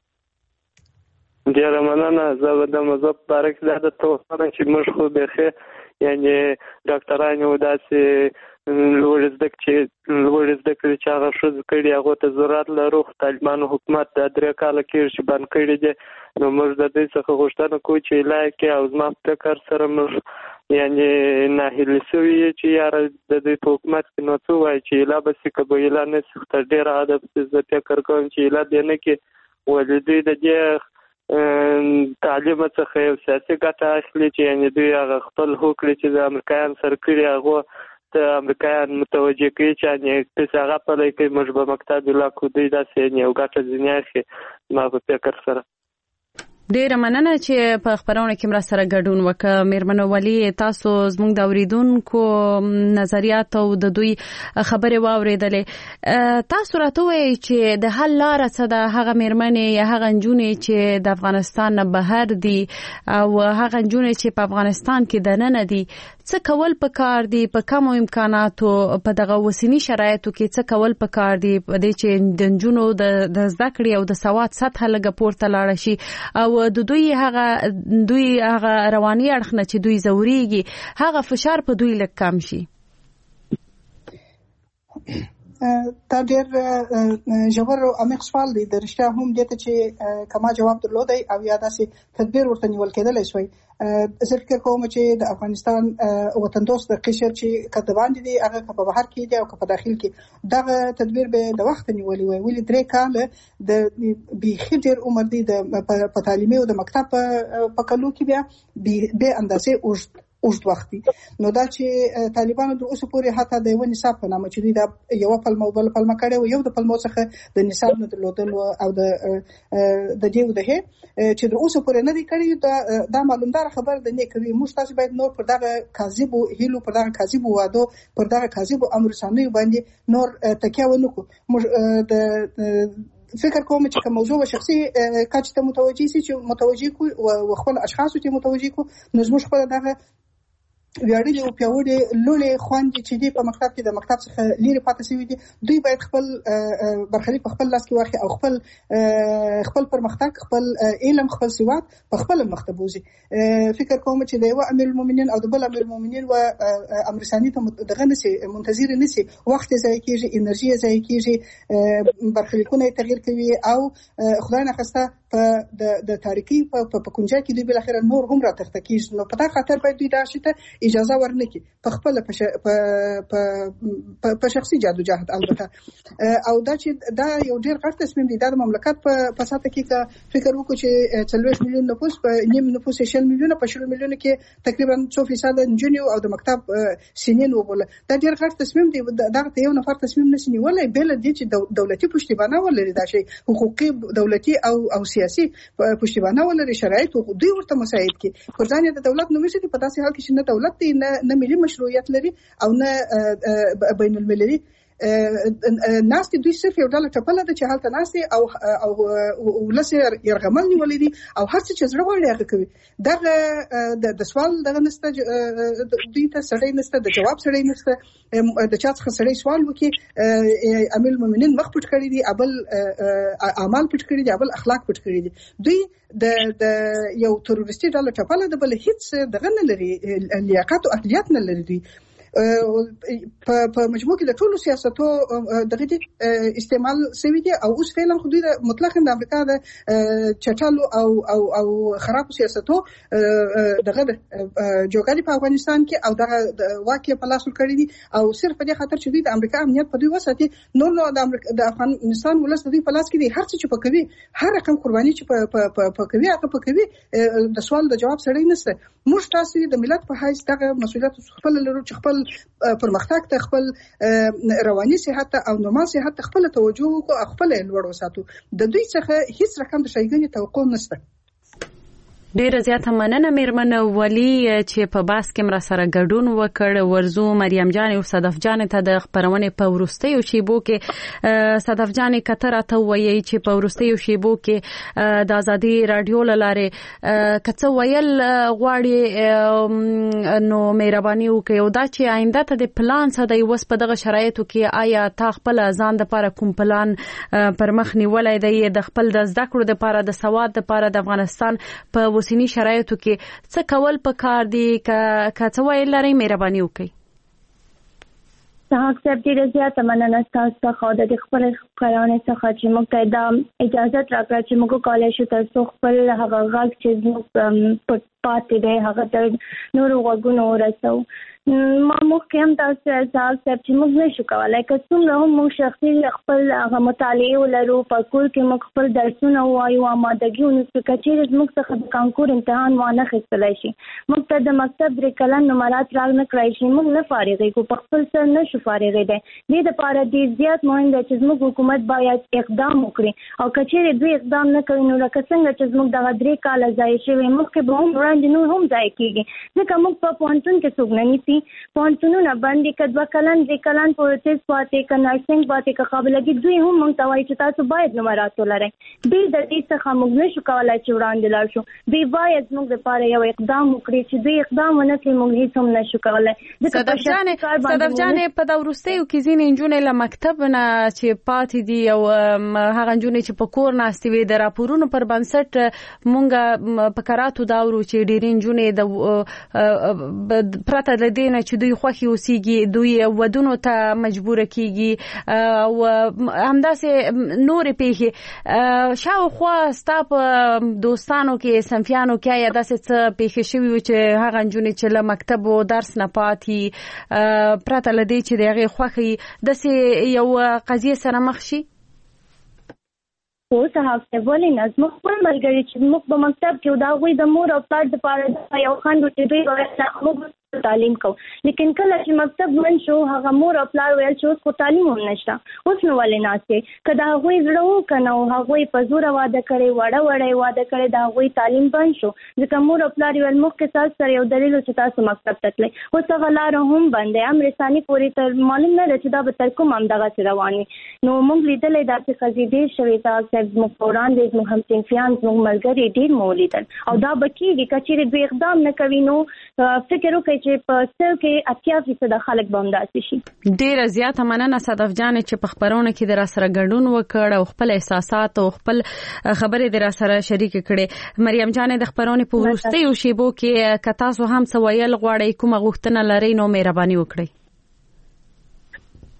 ډیره مننه. زه به د موضوع په اړه کې دا توصیه چې موږ خو به یعنی ډاکټران یو داسې لوړ زده کړې چې هغه ښځې کړي هغو ته ضرورت لرو خو طالبانو حکومت دا 3 کاله کېږي چې بند کړي دي. نو موږ د دې څخه غوښتنه کوو چې ایله کې او زما په فکر سره موږ یعنی ناهیلي شوي چې یاره د دې په حکومت کې نو څه وایي چې ایله به شي که به ایله نه شي خو تر ډېره حده زه فکر کوم چې ایله دې نه کې ولې دوی د دې تعلیم څخه یو سیاسي ګټه اخلي چې یعنی دوی هغه خپل هوکړې چې د امریکایان سره کړي هغه ته امریکایان متوجه کوي چې یعنی کس هغه پلی کوي موږ به مکتب لاکو دوی داسې یعنی یو ګټه ځینې اخلي ما په فکر سره. ډیره مننه چې په خبرونه کې مرسته سره ګډون وکړه. مهربان ولی تاسو زموږ د اوریدونکو نظریات او د دوی خبره واوریدلې. تاسو راته وایي چې د حل لار څه ده؟ هغه مېرمنې یا هغه نجونې چې د افغانستان نه بهر دي او هغه نجونې چې په افغانستان کې دننه دي څه کول پکار دي؟ په کوم امکاناتو په دغه وسینی شرایطو کې څه کول پکار دي په دې چې د نجونو د زده کړې او د سواد سطح لږه پورته لاړه شي او د دوی هغه رواني اړخ نه چې دوی زوريږي هغه فشار په دوی لږ کم شي؟ تا ډېر ژور او عمیق سوال دی. د رښتیا هم دې ته چې کما جواب درلودی او یا داسې تدبیر ورته نیول کېدلی شوی. زه فکر کوم چې د افغانستان وطندوست د قشر چې که د باندې دی هغه که په بهر کې دی او که په داخل کې دغه تدبیر به د وخت نیولی وی. ولې 3 کاله د بیخي ډېر عمر دی په تعلیمي او د مکتب په کلو کې بیا به اندازې اوږد وخت دی. نو دا چې طالبانو د اوسه پورې حتی د یو نصاب په نامه چې دوی دا یو پلمه بل پلمه کړي او یو د پلمو څخه د نصاب نه درلودل او د دې وده چې د اوسه پورې نه دی کړی دا معلومدار خبر د نه کوي. موږ تاسو باید نور پر دغه کاذب هیلو پر دغه کاذب وادو پر دغه کاذب امر ثاني باندې نور تکیه ونکو. موږ د فکر کوم چې موضوع شخصي کچ ته متوجي سي چې متوجي کو او خپل اشخاص ته متوجي کو نو موږ خپل دغه ویاړلي او پیاوړي لولې خوندې چې دی په مکتب کې د مکتب څخه لیرې پاتې شوي دي دوی باید خپل برخلیک په خپل لاس کې واخلي او خپل پرمختګ خپل علم خپل سواد په خپل مخ ته بوزي. فکر کوم چې د یو امیر المؤمنین او د بل امیر المؤمنین و امر ثاني ته دغه نشي منتظر نشي وخت ضایع کیږي انرژي ضایع کیږي برخلیکونه تغییر کوي او خدای نخواسته په د تاریخي په کنجا کې دوی بل اخر نور هم را تخته کیږي. نو په دا خاطر باید دوی دا شته اجازه ورنکړي په خپل په شخصي جادوجهد البته. او دا چې دا یو ډیر غټ تصمیم دی د مملکت په ساته کې کا فکر وکړو چې 40 میلیون نفوس په نیم نفوس 60 میلیون په 60 میلیون کې تقریبا 100% انجینیو او د مکتب سنین وبله. دا ډیر غټ تصمیم دی. دا یو نفر تصمیم نشي نیولای بل دي چې دولتي پشتیبانه ولري، دا شی حقوقي دولتي او سیاسي پشتیبانه ولري، شرایط دوی ورته مساعد کی. پرځان د دولت نو مشي په داسې حال کې چې نه دولت دی نه ملي مشروعیت لري او نه بین المللي ناس دوی صرف یو ډول ټپله ده چې حالت ناس او ولسه يرغمل نیولې دي او هر څه چې زړه وړي هغه کوي. دغه د سوال دغه نسته دوی ته سړی نسته، د جواب سړی نسته، د چا څخه سړی سوال وکي. امیر المؤمنین مخ پټ کړی دي، ابل اعمال پټ کړی دي، ابل اخلاق پټ کړی دي. دوی د یو تروریستي ډول ټپله ده، بل هیڅ دغه نه لري، لیاقت او اهلیت نه لري. دوی په مجموع کې د ټولو سیاستو دغه استعمال شوی دی او اوس فعلا خو د مطلق د امریکا د چټالو او خراب سیاستو دغه جوګالي په افغانستان کې او دغه واقع په لاس ورکړی دي او صرف په دې خاطر چې د امریکا امنیت په دوی وساتي. نو د افغانستان ولس د دوی په لاس کې دي، هر څه چې پکوي، هر رقم قرباني چې پکوي هغه پکوي. د سوال د جواب سړی نشته. موږ تاسو د ملت په حیث دغه مسؤلیت خپل لرو چې خپل پرمختګ ته، خپل رواني صحت او نورمال صحت ته خپل توجه وکړو، خپل لوړ وساتو. د دوی څخه هیڅ رقم د شایګنې توقع نشته. ډیره زیاته مننه میرمن ولی چې په باس کې مر سره ګډون وکړ. ورزو مریم جان او صدف جان ته د خبرونه په ورستیو شیبو کې صدف جان کتر ته وایي چې په ورستیو شیبو کې د ازادي رادیو لاره کڅ ویل غواړي نو مهرباني وکړئ او دا چې آینده ته د پلان څه دی وس په دغه شرایطو کې آیا تا خپل ځان د لپاره کوم پلان پر مخ نیولای دی د خپل د زده کړو لپاره د سواد لپاره د افغانستان په سینی شرایطو کې څه کول پکار دي که څه ویل لري مهرباني وکړئ. صاحب صاحب ډیره زیاته مننه تاسو څخه د خپل خبرونه څخه چې موږ ته دا اجازه راکړه چې موږ کولای شو تاسو خپل هغه غږ چې موږ پاتې دی هغه ته نور وګونو ورسو. ما مخکې هم تاسو صاحب چې موږ نشو کولای که څومره هم موږ شخصي خپل هغه مطالعه ولرو په کور کې موږ خپل درسونه وایو آمادګي ونیسو که چیرې موږ څخه د کانکور امتحان وانه خیستلی شي موږ ته د مکتب 3 کلن نمرات راغ نه کړای شي موږ نه فارغېږو په خپل سر نشو فارغېدی. دې دپاره ډېر زیات مهم دی چې زموږ حکومت باید اقدام وکړي او که چیرې دوی اقدام نه کوي نو لکه څنګه چې زموږ دغه 3 کاله ضایع شوي مخکې به هم وړاندې نور هم ضایع کېږي ځکه موږ په پوهنتون کې څوک نه نیسي. پوهنتونونه بند دي که 2 کلن 3 کلن پروسس پاتې که نرسنګ پاتې که قابلګي دوی هم موږ ته وایي چې تاسو باید نمرات ولرئ. دوی د دې څخه موږ نشو کولی چې وړاندې لاړ شو. دوی باید زموږ لپاره یو اقدام وکړي چې دوی اقدام ونه کړي موږ هیڅ هم نشو کولی. صدف جانې په دا وروستیو کې ځینې نجونې له مکتب نه چې پاتې دي او هغه نجونې چې په کور ناستې وي د راپورونو پر بنسټ مونږ په کراتو دا ورو چې ډېرې نجونې د پرته له دې نه چې دوی خوښي اوسېږي دوی ودونو ته مجبور کیږي او همداسې نورې پیښې شاوخوا ستا په دوستانو کې صنفیانو کې یا داسې څه پیښې شوي وي چې هغه نجونې چې له مکتب و درس نه پاتې پرته له دې چې د هغې خوښي داسې یو قضیې سره مخ شي؟ خو صاحب صاحب ولې نه زموږ خپل ملګري چې موږ په مکتب کې د هغوی د مور او پلار دپاره یو خنډ و چې دوی موږ تعلیم کو لیکن کله چې مکتب من شو هغه مور او پلار ویل چې اوس خو تعلیم هم نشته اوس نو ولې ناستې که د هغوی زړه وکنه او هغوی په زوره واده کړی وړه واده کړی د هغوی تعلیم بند شو ځکه مور او پلار ویل مخکې تاسو سره یو دلیل چې تاسو مکتب ته تلئ اوس هغه لاره هم بند دی امر ثاني پورې تر معلوم نه ده چې دا به تر کوم همدغسې روان وي. نو موږ لیدلی داسې قضیې ډېر شوې صاحب صاحب زموږ په وړاندې زموږ همصنفیان زموږ ملګري ډېر مو ولیدل او دا به کېږي که چېرې دوی اقدام نه کوي نو فکر وکړئ چې په سل کې 80% خلک به همداسې شي. ډېره زیاته مننه صدف جانې چې په خبرونه کې د راسره ګډون وکړ او خپل احساسات او خپل خبرې د راسره شریک کړې. مریم جانې د خبرونې په وروستیو شیبو کې که تاسو هم څه ویل غواړئ کومه غوښتنه لرئ نو مهرباني وکړئ.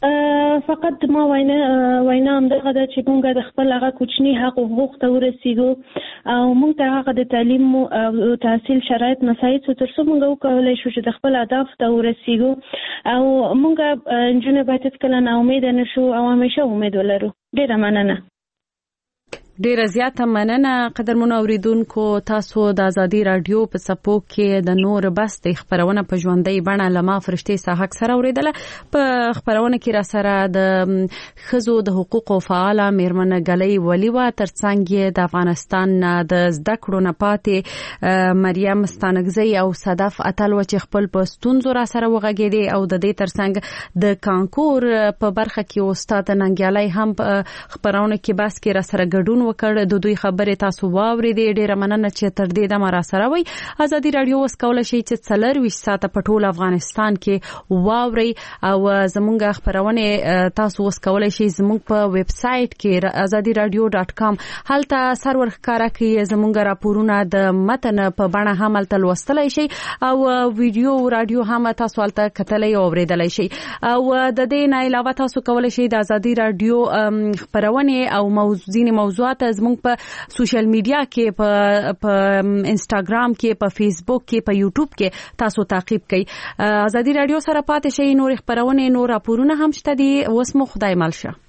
فقط ما وینا هم دغه د چې موږ د خپل هغه کوچني حق او حقوق ته ورسیږو او موږ ته هغه د تعلیم او تحصیل شرایط مساعد تر څو موږ وکولای شو چې د خپل اهداف ته ورسیږو او موږ انجونې باید کله نا امید نشو او همیشه امید ولرو. ډیره مننه. ډیره زیاته مننه قدرمنو اوریدونکو. تاسو د ازادي رادیو په سپو کې د نور بس د خبرونه په ژوندۍ بڼه لما فرشتي صاحب سره اوریدله. په خبرونه کې را سره د خزو د حقوقو فعاله میرمن غلي ولیوا ترڅنګ د افغانستان د زده کړو نه پاتې مریم ستانګزی او صدف اتل و چې خپل پستونزو را سره وغږیدي او د دې ترڅنګ د کانکور په برخه کې استاد ننګیالي هم خبرونه کې بس کې را سره ګډون وکړ. د دوی خبرې تاسو واوریدې. ډیره مننه چې تر دې دمه را سره وي. ازادي رادیو اوس کولای شي چې 24 ساعته په ټول افغانستان کې واوري او زموږ خبرونه تاسو اوس کولای شي زموږ په ویب سټ کې azadiradio.com هلته سرور ښکارا کې زموږ راپورونه د متن په بڼه هم هلته لوستلای شي او ویډیو رادیو هم تاسو هلته کتلای او اوریدلای شي او د دې نه علاوه تاسو کولای شي د ازادي رادیو خبرونه او موضوعات زموږ په سوشل میډیا کې په انستګرام کې په فیسبوک کې په یوټیوب کې تاسو تعقیب کړئ. ازادي رادیو سره پاتې شئ. نور خبرونه نور راپورونه هم شته دي. اوس مو خدای مل شه.